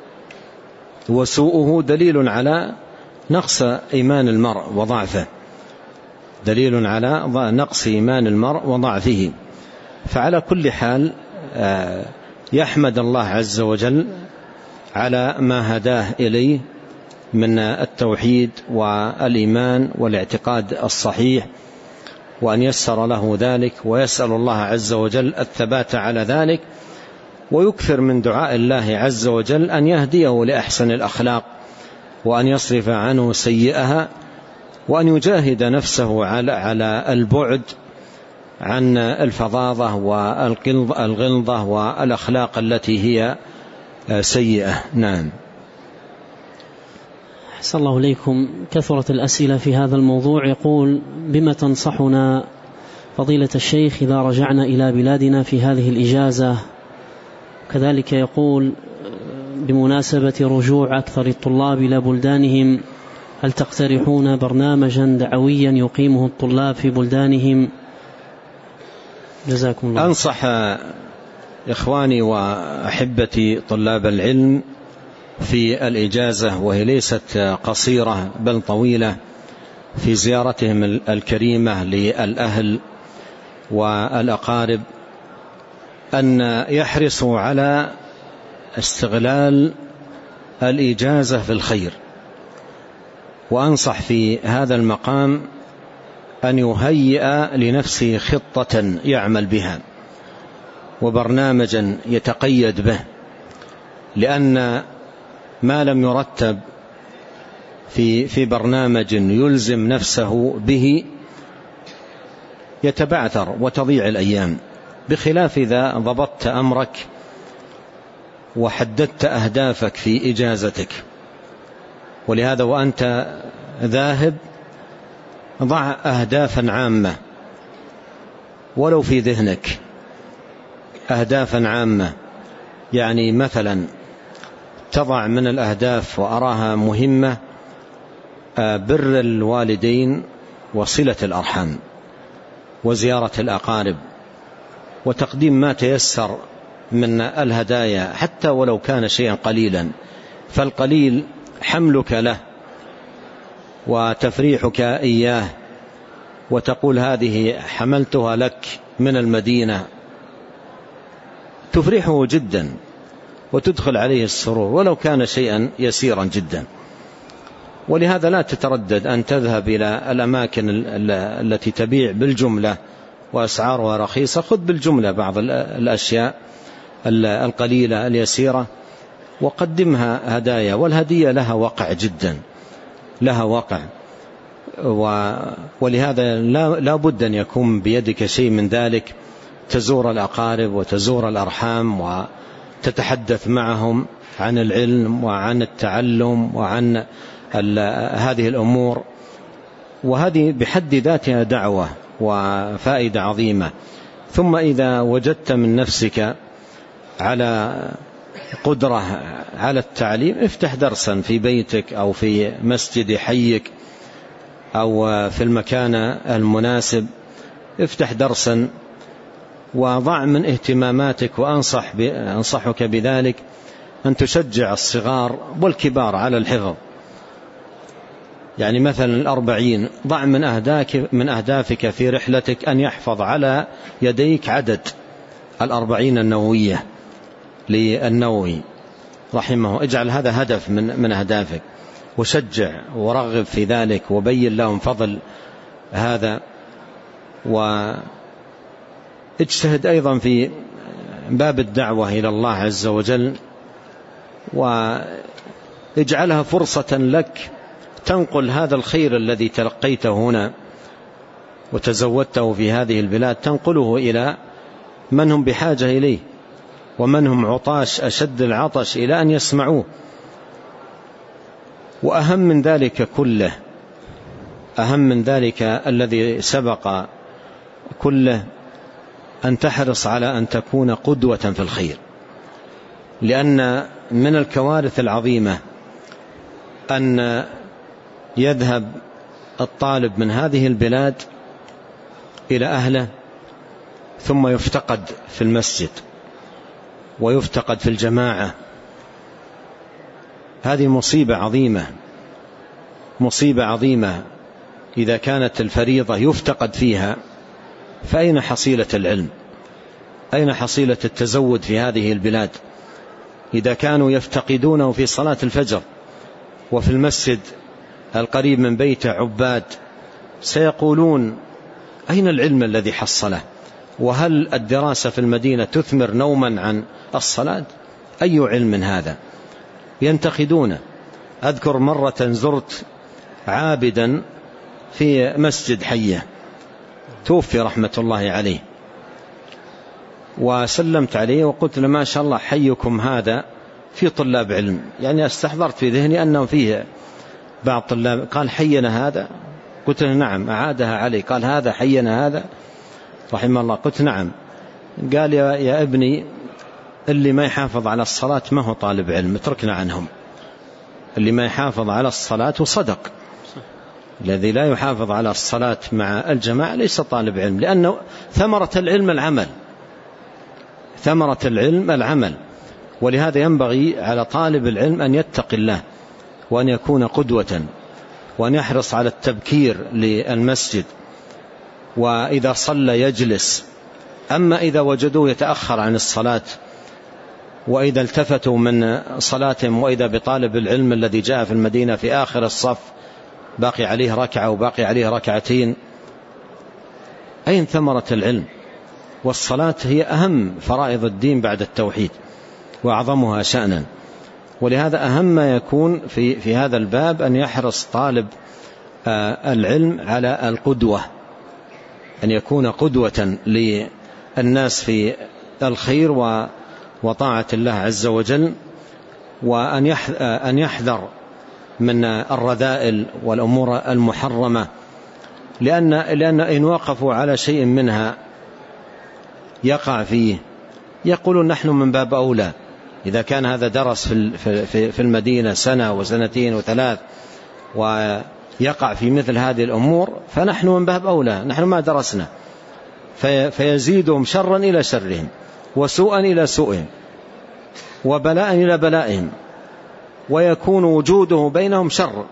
وسوءه دليل على نقص إيمان المرء وضعفه، دليل على نقص إيمان المرء وضعفه. فعلى كل حال يحمد الله عز وجل على ما هداه إليه من التوحيد والإيمان والاعتقاد الصحيح، وأن يسر له ذلك، ويسأل الله عز وجل الثبات على ذلك، ويكثر من دعاء الله عز وجل أن يهديه لأحسن الأخلاق، وأن يصرف عنه سيئها، وأن يجاهد نفسه على البعد عن الفظاظة والغلظة والأخلاق التي هي سيئة. نعم. أحسن الله إليكم. كثرت الأسئلة في هذا الموضوع. يقول: بما تنصحنا فضيلة الشيخ إذا رجعنا إلى بلادنا في هذه الإجازة؟ كذلك يقول: بمناسبة رجوع أكثر الطلاب إلى بلدانهم، هل تقترحون برنامجا دعويا يقيمه الطلاب في بلدانهم؟ جزاكم الله. أنصح إخواني وأحبتي طلاب العلم في الإجازة، وهي ليست قصيرة بل طويلة، في زيارتهم الكريمة للأهل والأقارب، أن يحرصوا على استغلال الإجازة في الخير. وأنصح في هذا المقام أن يهيئ لنفسه خطة يعمل بها وبرنامجا يتقيد به، لأن ما لم يرتب في برنامج يلزم نفسه به يتبعثر وتضيع الأيام، بخلاف إذا ضبطت أمرك وحددت أهدافك في إجازتك. ولهذا وأنت ذاهب ضع أهدافا عامة، ولو في ذهنك أهدافا عامة، يعني مثلا تضع من الأهداف وأراها مهمة بر الوالدين وصلة الأرحام وزيارة الأقارب وتقديم ما تيسر من الهدايا، حتى ولو كان شيئا قليلا، فالقليل حملك له وتفريحك إياه، وتقول هذه حملتها لك من المدينة، تفرحه جدا وتدخل عليه السرور ولو كان شيئا يسيرا جدا. ولهذا لا تتردد أن تذهب إلى الأماكن التي تبيع بالجملة وأسعارها رخيصة، خذ بالجملة بعض الأشياء القليلة اليسيرة وقدمها هدايا، والهدية لها وقع جدا، لها وقع. ولهذا لا بد أن يكون بيدك شيء من ذلك، تزور الأقارب وتزور الأرحام وتتحدث معهم عن العلم وعن التعلم وعن هذه الأمور، وهذه بحد ذاتها دعوة وفائدة عظيمة. ثم إذا وجدت من نفسك على قدرة على التعليم افتح درسا في بيتك أو في مسجد حيك أو في المكان المناسب، افتح درسا وضع من اهتماماتك. وأنصحك بذلك أن تشجع الصغار والكبار على الحفظ. يعني مثلا 40 ضع من أهدافك في رحلتك أن يحفظ على يديك عدد 40 النووية للنووي رحمه. اجعل هذا هدف من أهدافك، وشجع ورغب في ذلك وبين لهم فضل هذا. واجتهد أيضا في باب الدعوة إلى الله عز وجل، واجعلها فرصة لك تنقل هذا الخير الذي تلقيته هنا وتزودته في هذه البلاد، تنقله إلى من هم بحاجة إليه ومن هم عطاش أشد العطش إلى أن يسمعوه. وأهم من ذلك كله، أهم من ذلك الذي سبق كله، أن تحرص على أن تكون قدوة في الخير. لأن من الكوارث العظيمة أن يذهب الطالب من هذه البلاد إلى أهله ثم يفتقد في المسجد ويفتقد في الجماعة. هذه مصيبة عظيمة، مصيبة عظيمة. إذا كانت الفريضة يفتقد فيها فأين حصيلة العلم؟ أين حصيلة التزود في هذه البلاد؟ إذا كانوا يفتقدونه في صلاة الفجر وفي المسجد القريب من بيته عباد، سيقولون أين العلم الذي حصله؟ وهل الدراسة في المدينة تثمر نوما عن الصلاة؟ أي علم هذا؟ ينتقدون. أذكر مرة زرت عابدا في مسجد حية توفي رحمة الله عليه، وسلمت عليه وقلت له: ما شاء الله حيكم هذا في طلاب علم. يعني استحضرت في ذهني أنه فيه بعض طلاب. قال: حينا هذا؟ قلت له: نعم. أعادها علي. قال: هذا حينا هذا رحمه الله؟ قلت: نعم. قال: يا ابني، اللي ما يحافظ على الصلاة ما هو طالب علم، اتركنا عنهم. اللي ما يحافظ على الصلاة وصدق، الذي لا يحافظ على الصلاة مع الجماعة ليس طالب علم، لأنه ثمرة العلم العمل، ثمرة العلم العمل. ولهذا ينبغي على طالب العلم أن يتقي الله وأن يكون قدوة وأن يحرص على التبكير للمسجد، وإذا صلى يجلس. أما إذا وجدوه يتأخر عن الصلاة، وإذا التفتوا من صلاتهم وإذا بطالب العلم الذي جاء في المدينة في آخر الصف باقي عليه ركعة وباقي عليه ركعتين، أين ثمرة العلم؟ والصلاة هي أهم فرائض الدين بعد التوحيد وأعظمها شأنا. ولهذا أهم ما يكون في هذا الباب أن يحرص طالب العلم على القدوة، أن يكون قدوة للناس في الخير وطاعة الله عز وجل، وأن يحذر من الرذائل والأمور المحرمة، لأن إن وقفوا على شيء منها يقع فيه يقولون نحن من باب أولى. إذا كان هذا درس في المدينة سنة وسنتين وثلاث ويقع في مثل هذه الأمور فنحن من باب أولى، نحن ما درسنا، فيزيدهم شرا إلى شرهم وسوءا إلى سوءهم وبلاء إلى بلائهم، ويكون وجوده بينهم شر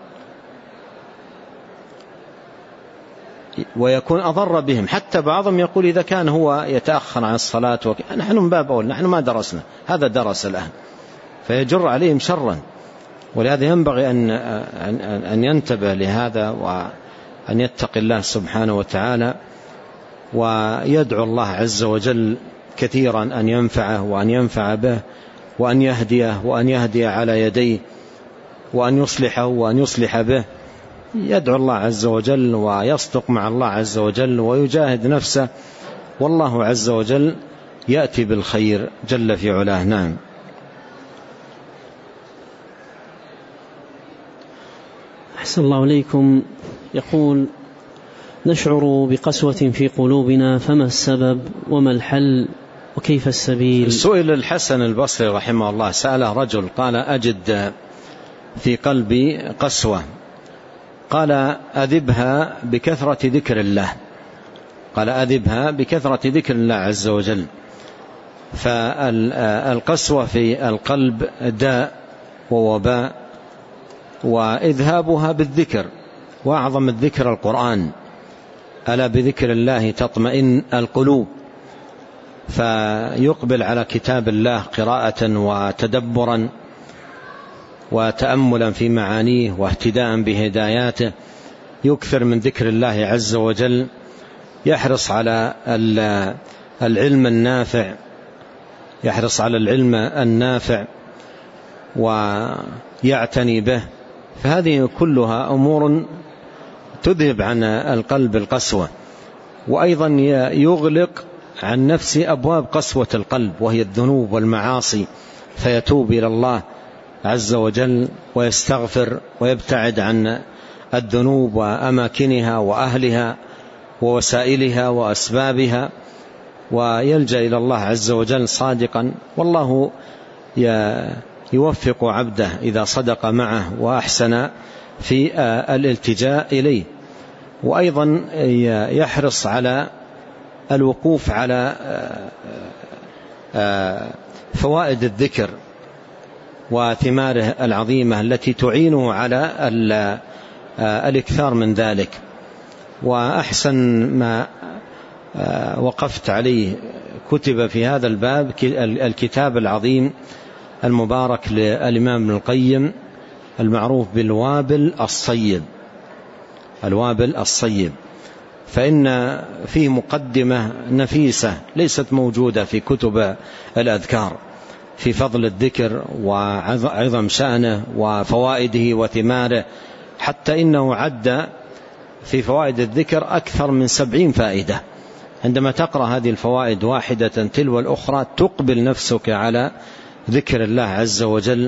ويكون أضر بهم. حتى بعضهم يقول إذا كان هو يتأخر عن الصلاة نحن من باب أول، نحن ما درسنا، هذا درس الآن، فيجر عليهم شرا. ولهذا ينبغي أن ينتبه لهذا وأن يتقي الله سبحانه وتعالى ويدعو الله عز وجل كثيرا أن ينفعه وأن ينفع به وأن يهديه وأن يهدي على يديه وأن يصلحه وأن يصلح به. يدعو الله عز وجل ويصدق مع الله عز وجل ويجاهد نفسه، والله عز وجل يأتي بالخير جل في علاه. نعم. أحسن الله إليكم. يقول: نشعر بقسوة في قلوبنا، فما السبب وما الحل وكيف السبيل؟ سئل الحسن البصري رحمه الله، سأله رجل قال: أجد في قلبي قسوة، قال: أذبها بكثرة ذكر الله. قال: أذبها بكثرة ذكر الله عز وجل. فالقسوة في القلب داء ووباء، وإذهابها بالذكر، وأعظم الذكر القرآن: ألا بذكر الله تطمئن القلوب. فيقبل على كتاب الله قراءة وتدبرا وتأملا في معانيه واهتداء بهداياته، يكثر من ذكر الله عز وجل، يحرص على العلم النافع، يحرص على العلم النافع ويعتني به. فهذه كلها أمور تذهب عن القلب القسوة. وأيضا يغلق عن نفسه أبواب قسوة القلب، وهي الذنوب والمعاصي، فيتوب إلى الله عز وجل ويستغفر ويبتعد عن الذنوب وأماكنها وأهلها ووسائلها وأسبابها، ويلجأ إلى الله عز وجل صادقا. والله يوفق عبده إذا صدق معه وأحسن في الالتجاء إليه. وأيضا يحرص على الوقوف على فوائد الذكر وثماره العظيمة التي تعينه على الإكثار من ذلك. وأحسن ما وقفت عليه كتب في هذا الباب الكتاب العظيم المبارك للإمام ابن القيم المعروف بالوابل الصيب. الوابل الصيب، فإن فيه مقدمة نفيسة ليست موجودة في كتب الأذكار في فضل الذكر وعظم شأنه وفوائده وثماره، حتى إنه عد في فوائد الذكر أكثر من 70 فائدة. عندما تقرأ هذه الفوائد واحدة تلو الأخرى تقبل نفسك على ذكر الله عز وجل،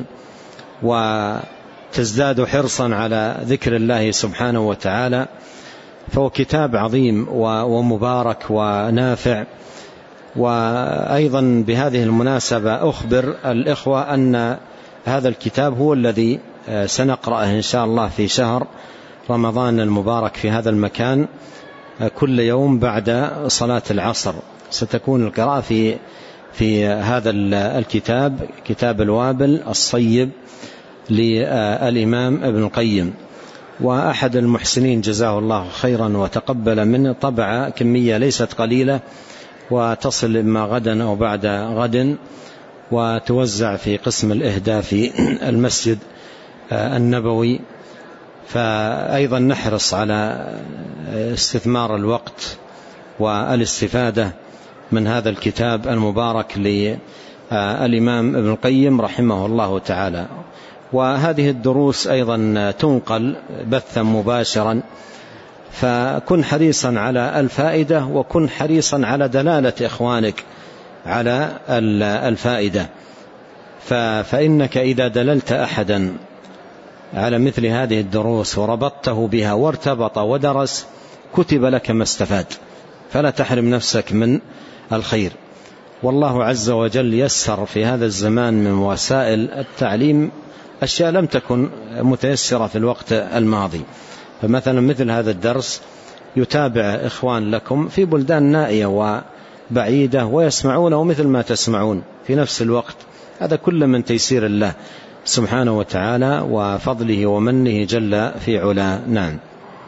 وتزداد حرصا على ذكر الله سبحانه وتعالى. فهو كتاب عظيم ومبارك ونافع. وأيضا بهذه المناسبة أخبر الإخوة أن هذا الكتاب هو الذي سنقرأه إن شاء الله في شهر رمضان المبارك في هذا المكان كل يوم بعد صلاة العصر. ستكون القراءة في هذا الكتاب، كتاب الوابل الصيب للإمام ابن القيم. وأحد المحسنين جزاه الله خيرا وتقبل منه طبع كمية ليست قليلة، وتصل إما غدا أو بعد غد، وتوزع في قسم الإهداء في المسجد النبوي. فأيضا نحرص على استثمار الوقت والاستفادة من هذا الكتاب المبارك للإمام ابن القيم رحمه الله تعالى. وهذه الدروس أيضا تنقل بثا مباشرا، فكن حريصا على الفائدة، وكن حريصا على دلالة إخوانك على الفائدة. فإنك إذا دللت أحدا على مثل هذه الدروس وربطته بها وارتبط ودرس كتب لك ما استفاد، فلا تحرم نفسك من الخير. والله عز وجل يسر في هذا الزمان من وسائل التعليم أشياء لم تكن متيسرة في الوقت الماضي. فمثلا مثل هذا الدرس يتابع إخوان لكم في بلدان نائية وبعيدة ويسمعونه مثل ما تسمعون في نفس الوقت. هذا كل من تيسير الله سبحانه وتعالى وفضله ومنه جل في علا. نعم.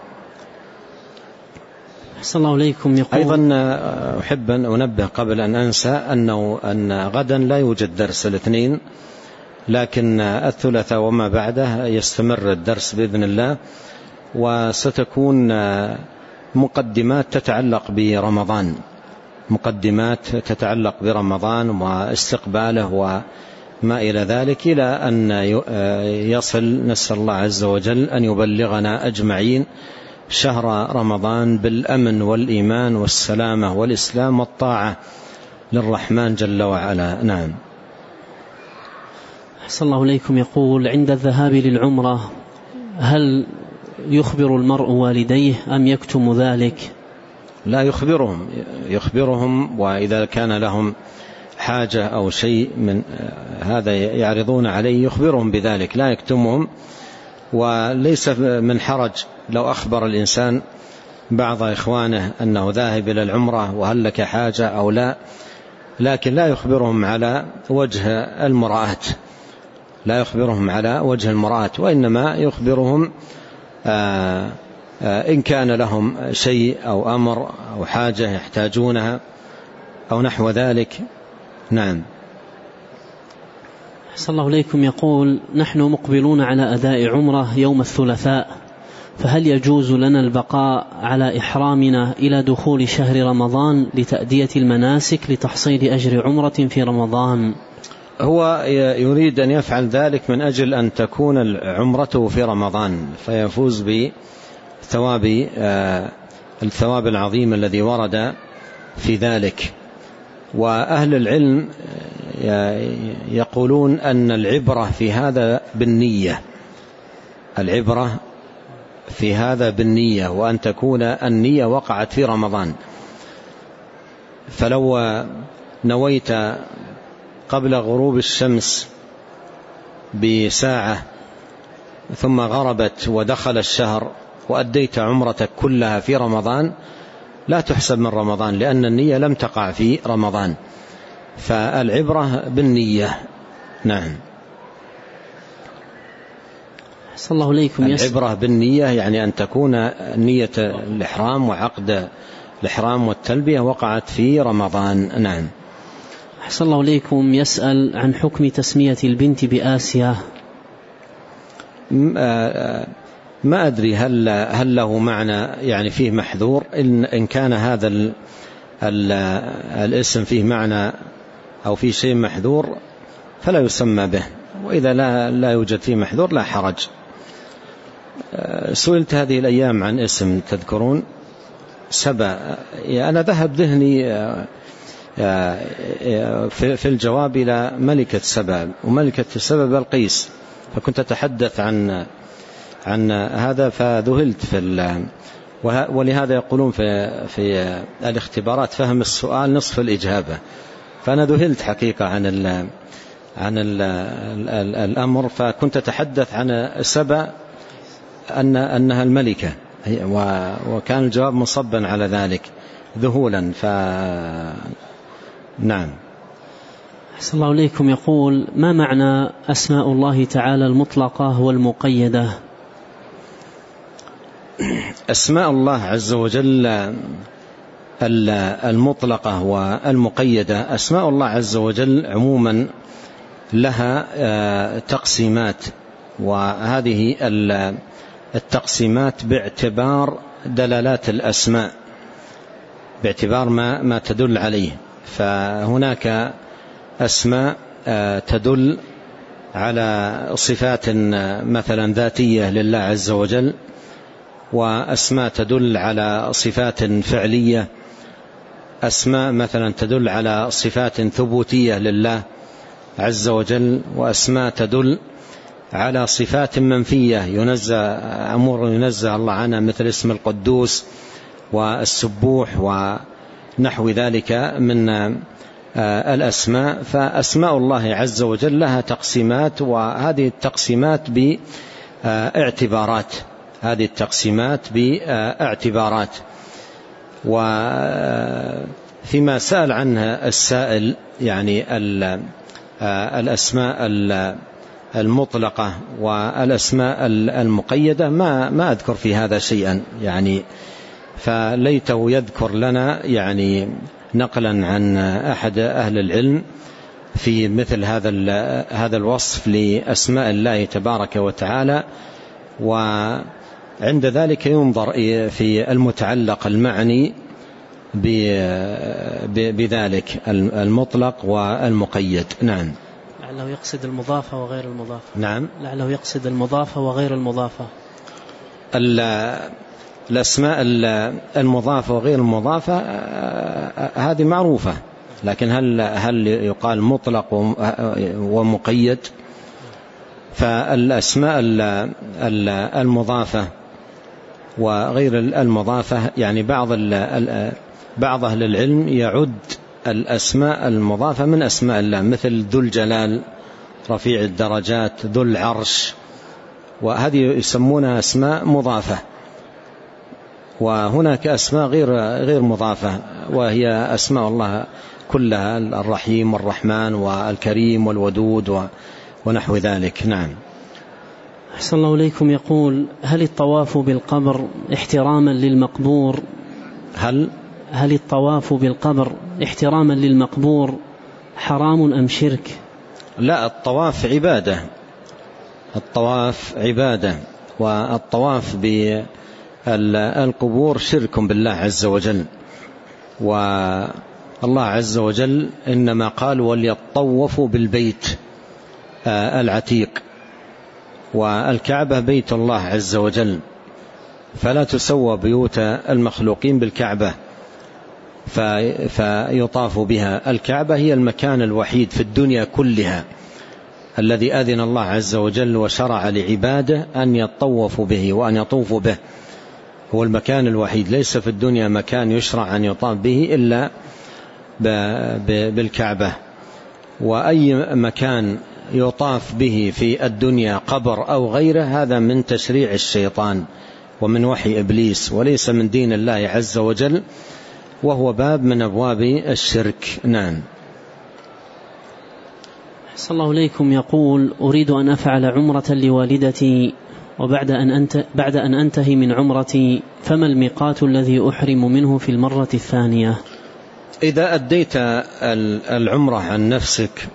أحسن الله إليكم. أيضا أحب أن أنبه قبل أن أنسى أن غدا لا يوجد درس الاثنين، لكن الثلاثاء وما بعده يستمر الدرس بإذن الله، وستكون مقدمات تتعلق برمضان، مقدمات تتعلق برمضان واستقباله وما إلى ذلك، إلى أن يصل نسأل الله عز وجل أن يبلغنا أجمعين شهر رمضان بالأمن والإيمان والسلامة والإسلام والطاعة للرحمن جل وعلا. نعم. أحسن الله إليكم. يقول: عند الذهاب للعمرة هل يخبر المرء والديه أم يكتم ذلك؟ لا، يخبرهم، وإذا كان لهم حاجة أو شيء من هذا يعرضون عليه يخبرهم بذلك لا يكتمهم. وليس من حرج لو أخبر الإنسان بعض إخوانه أنه ذاهب إلى العمرة وهل لك حاجة أو لا، لكن لا يخبرهم على وجه المرأة، لا يخبرهم على وجه المرأة، وإنما يخبرهم إن كان لهم شيء أو أمر أو حاجة يحتاجونها أو نحو ذلك. نعم. أحسن الله إليكم. يقول: نحن مقبلون على أداء عمرة يوم الثلاثاء، فهل يجوز لنا البقاء على إحرامنا إلى دخول شهر رمضان لتأدية المناسك لتحصيل أجر عمرة في رمضان؟ هو يريد أن يفعل ذلك من أجل أن تكون عمرته في رمضان فيفوز بثواب الثواب العظيم الذي ورد في ذلك. وأهل العلم يقولون أن العبرة في هذا بالنية، العبرة في هذا بالنية، وأن تكون النية وقعت في رمضان. فلو نويت قبل غروب الشمس بساعة ثم غربت ودخل الشهر وأديت عمرتك كلها في رمضان لا تحسب من رمضان، لأن النية لم تقع في رمضان، فالعبرة بالنية. نعم. أحسن الله إليكم. العبرة بالنية يعني أن تكون نية الإحرام وعقد الإحرام والتلبية وقعت في رمضان. نعم. أحسن الله إليكم. يسأل عن حكم تسمية البنت بآسيا. ما أدري هل له معنى يعني فيه محذور. إن كان هذا الاسم فيه معنى أو فيه شيء محذور فلا يسمى به، وإذا لا يوجد فيه محذور لا حرج. سئلت هذه الأيام عن اسم تذكرون سبا، أنا ذهب ذهني في الجواب إلى ملكة سبا، وملكة سبا بلقيس، فكنت أتحدث عن هذا فذهلت ولهذا يقولون في الاختبارات فهم السؤال نصف الإجابة، فأنا ذهلت حقيقة عن الأمر، فكنت أتحدث عن سبا أنها الملكة، وكان الجواب مصبا على ذلك ذهولا. نعم. أحسن الله إليكم. يقول: ما معنى أسماء الله تعالى المطلقة والمقيدة؟ أسماء الله عز وجل المطلقة والمقيدة، أسماء الله عز وجل عموما لها تقسيمات، وهذه التقسيمات باعتبار دلالات الأسماء، باعتبار ما تدل عليه. فهناك أسماء تدل على صفات مثلا ذاتية لله عز وجل، وأسماء تدل على صفات فعلية، أسماء مثلا تدل على صفات ثبوتية لله عز وجل، وأسماء تدل على صفات منفية أمور ينزه الله عنها، مثل اسم القدوس والسبوح ونحو ذلك من الأسماء. فأسماء الله عز وجل لها تقسيمات، وهذه التقسيمات باعتبارات. وفيما سأل عنها السائل يعني الأسماء المطلقة والأسماء المقيدة ما أذكر في هذا شيئا يعني، فليته يذكر لنا يعني نقلا عن أحد أهل العلم في مثل هذا الوصف لأسماء الله تبارك وتعالى، وعند ذلك ينظر في المتعلق المعني بذلك المطلق والمقيد. نعم. لعله يقصد المضافة وغير المضافة. نعم. لعله يقصد المضافة وغير المضافة. الأسماء المضافة وغير المضافة هذه معروفة، لكن هل يقال مطلق ومقيد؟ فالأسماء المضافة وغير المضافة يعني بعض أهل العلم يعد الأسماء المضافة من أسماء الله، مثل ذو الجلال، رفيع الدرجات، ذو العرش، وهذه يسمونها أسماء مضافة. وهناك أسماء غير مضافة، وهي أسماء الله كلها، الرحيم والرحمن والكريم والودود ونحو ذلك. نعم. أحسن الله إليكم. يقول: هل الطواف بالقبر احتراما للمقبور هل الطواف بالقبر احتراما للمقبور حرام أم شرك؟ لا، الطواف عبادة، والطواف بالقبور شرك بالله عز وجل. والله عز وجل إنما قال: وليطوفوا بالبيت العتيق، والكعبة بيت الله عز وجل، فلا تسوى بيوت المخلوقين بالكعبة فيطاف بها. الكعبة هي المكان الوحيد في الدنيا كلها الذي أذن الله عز وجل وشرع لعباده أن يطوفوا به وأن يطوفوا به، هو المكان الوحيد. ليس في الدنيا مكان يشرع أن يطاف به إلا بالكعبة. وأي مكان يطاف به في الدنيا، قبر أو غيره، هذا من تشريع الشيطان ومن وحي إبليس، وليس من دين الله عز وجل، وهو باب من أبواب الشرك. نعم. أحسن الله إليكم. يقول: أريد أن أفعل عمرة لوالدتي، وبعد أن أنتهي من عمرتي فما الميقات الذي أحرم منه في المرة الثانية؟ إذا أديت العمرة عن نفسك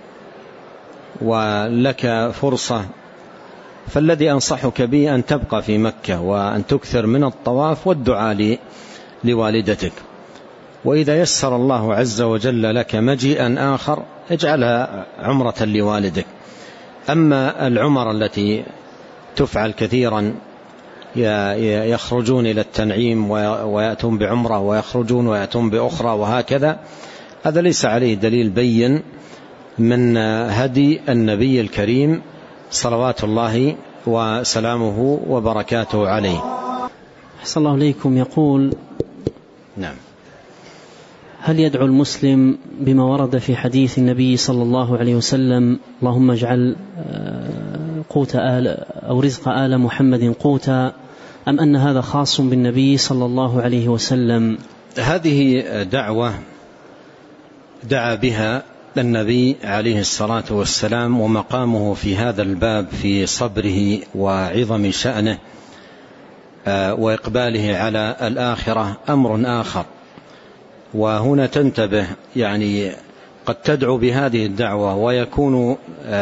ولك فرصة، فالذي أنصحك به أن تبقى في مكة وأن تكثر من الطواف والدعاء لوالدتك. وإذا يسر الله عز وجل لك مجيئا آخر، اجعلها عمرة لوالدك. أما العمر التي تفعل كثيرا، يخرجون إلى التنعيم ويأتون بعمرة ويخرجون ويأتون بأخرى وهكذا، هذا ليس عليه دليل بين من هدي النبي الكريم صلوات الله وسلامه وبركاته عليه. أحسن الله إليكم. يقول: نعم. هل يدعو المسلم بما ورد في حديث النبي صلى الله عليه وسلم: اللهم اجعل قوت أو رزق آل محمد قوتا، أم أن هذا خاص بالنبي صلى الله عليه وسلم؟ هذه دعوة دعا بها النبي عليه الصلاة والسلام، ومقامه في هذا الباب في صبره وعظم شأنه وإقباله على الآخرة أمر آخر. وهنا تنتبه، يعني قد تدعو بهذه الدعوة ويكون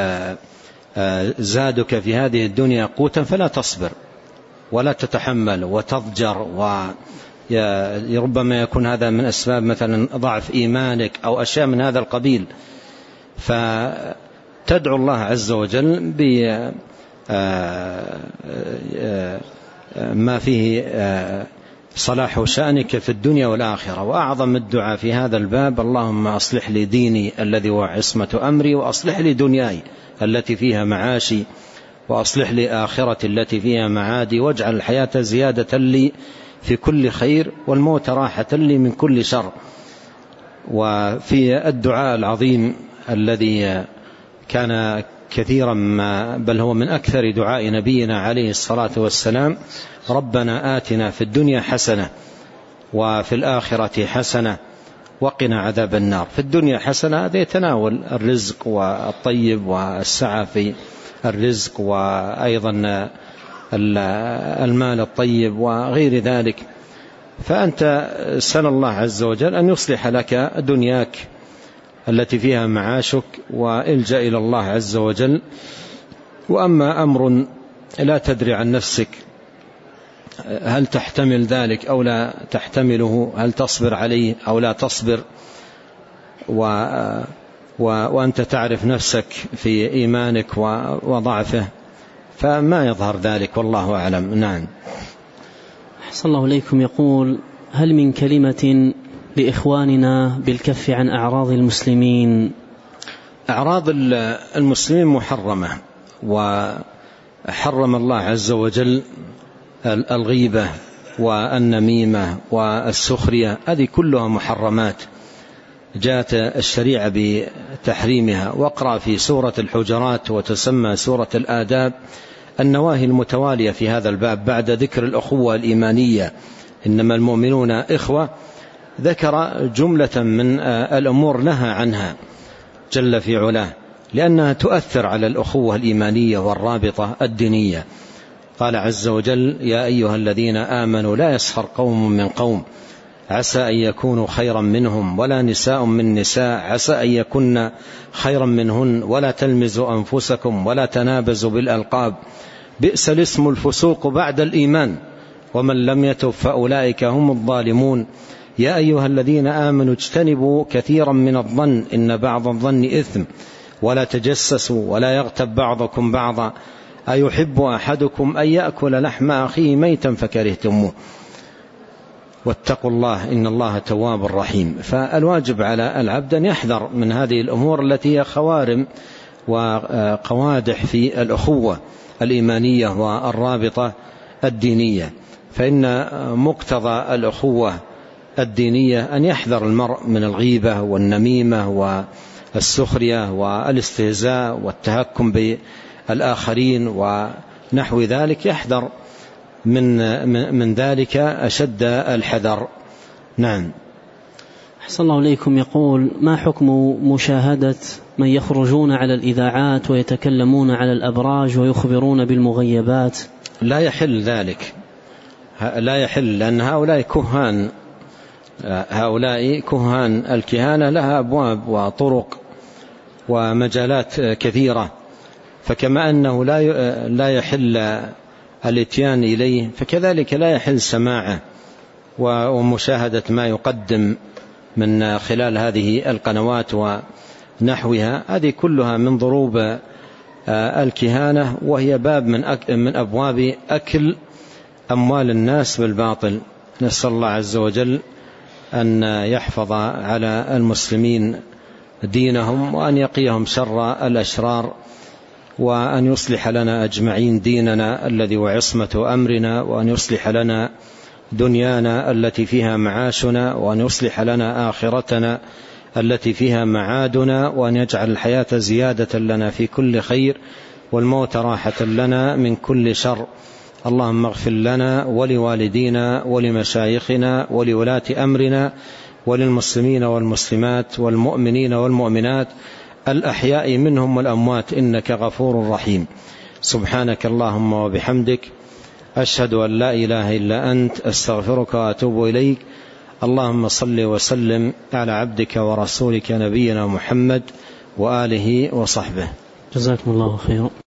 زادك في هذه الدنيا قوتا، فلا تصبر ولا تتحمل وتضجر، وربما يكون هذا من أسباب مثلا ضعف إيمانك أو أشياء من هذا القبيل. فتدعو الله عز وجل بما فيه صلاح شأنك في الدنيا والآخرة. وأعظم الدعاء في هذا الباب: اللهم أصلح لي ديني الذي هو عصمة أمري، وأصلح لي دنياي التي فيها معاشي، وأصلح لي آخرتي التي فيها معادي، واجعل الحياة زيادة لي في كل خير، والموت راحة لي من كل شر. وفي الدعاء العظيم الذي كان كثيرا ما، بل هو من أكثر دعاء نبينا عليه الصلاة والسلام: ربنا آتنا في الدنيا حسنة وفي الآخرة حسنة وقنا عذاب النار. في الدنيا حسنة، هذا يتناول الرزق والطيب والسعة في الرزق، وأيضا المال الطيب وغير ذلك. فأنت سأل الله عز وجل أن يصلح لك دنياك التي فيها معاشك، والجأ إلى الله عز وجل. وأما أمر لا تدري عن نفسك هل تحتمل ذلك أو لا تحتمله، هل تصبر عليه أو لا تصبر، وأنت تعرف نفسك في إيمانك وضعفه، فما يظهر ذلك، والله أعلم. نعم. أحسن الله إليكم. يقول: هل من كلمة لإخواننا بالكف عن أعراض المسلمين؟ أعراض المسلمين محرمة، وحرم الله عز وجل الغيبة والنميمة والسخرية، هذه كلها محرمات. جاءت الشريعة بتحريمها. واقرأ في سورة الحجرات وتسمى سورة الآداب النواهي المتوالية في هذا الباب بعد ذكر الأخوة الإيمانية، إنما المؤمنون إخوة، ذكر جملة من الأمور نهى عنها جل في علاه لأنها تؤثر على الأخوة الإيمانية والرابطة الدينية. قال عز وجل: يا أيها الذين آمنوا لا يسخر قوم من قوم عسى أن يكونوا خيرا منهم ولا نساء من نساء عسى أن يكن خيرا منهن ولا تلمزوا أنفسكم ولا تنابزوا بالألقاب بئس الاسم الفسوق بعد الإيمان ومن لم يتب فأولئك هم الظالمون. يا أيها الذين آمنوا اجتنبوا كثيرا من الظن إن بعض الظن إثم ولا تجسسوا ولا يغتب بعضكم بعضا أيحب أحدكم أن يأكل لحم أخيه ميتا فكرهتموه واتقوا الله إن الله تواب رحيم. فالواجب على العبد أن يحذر من هذه الأمور التي هي خوارم وقوادح في الأخوة الإيمانية والرابطة الدينية، فإن مقتضى الأخوة الدينية أن يحذر المرء من الغيبة والنميمة والسخرية والاستهزاء والتهكم بالآخرين ونحو ذلك، يحذر من ذلك أشد الحذر. نعم. أحسن الله إليكم. يقول: ما حكم مشاهدة من يخرجون على الإذاعات ويتكلمون على الأبراج ويخبرون بالمغيبات؟ لا يحل ذلك، لا يحل، لأن هؤلاء كهان الكهانة لها أبواب وطرق ومجالات كثيرة، فكما أنه لا يحل الاتيان إليه فكذلك لا يحل سماعه ومشاهدة ما يقدم من خلال هذه القنوات ونحوها. هذه كلها من ضروب الكهانة، وهي باب من أبواب أكل أموال الناس بالباطل. نسأل الله عز وجل أن يحفظ على المسلمين دينهم وأن يقيهم شر الأشرار، وأن يصلح لنا أجمعين ديننا الذي وعصمة أمرنا، وأن يصلح لنا دنيانا التي فيها معاشنا، وأن يصلح لنا آخرتنا التي فيها معادنا، وأن يجعل الحياة زيادة لنا في كل خير والموت راحة لنا من كل شر. اللهم اغفر لنا ولوالدينا ولمشايخنا ولولاة أمرنا وللمسلمين والمسلمات والمؤمنين والمؤمنات الأحياء منهم والأموات إنك غفور رحيم. سبحانك اللهم وبحمدك أشهد أن لا إله إلا أنت أستغفرك وأتوب إليك. اللهم صل وسلم على عبدك ورسولك نبينا محمد وآله وصحبه. جزاكم الله خيرا.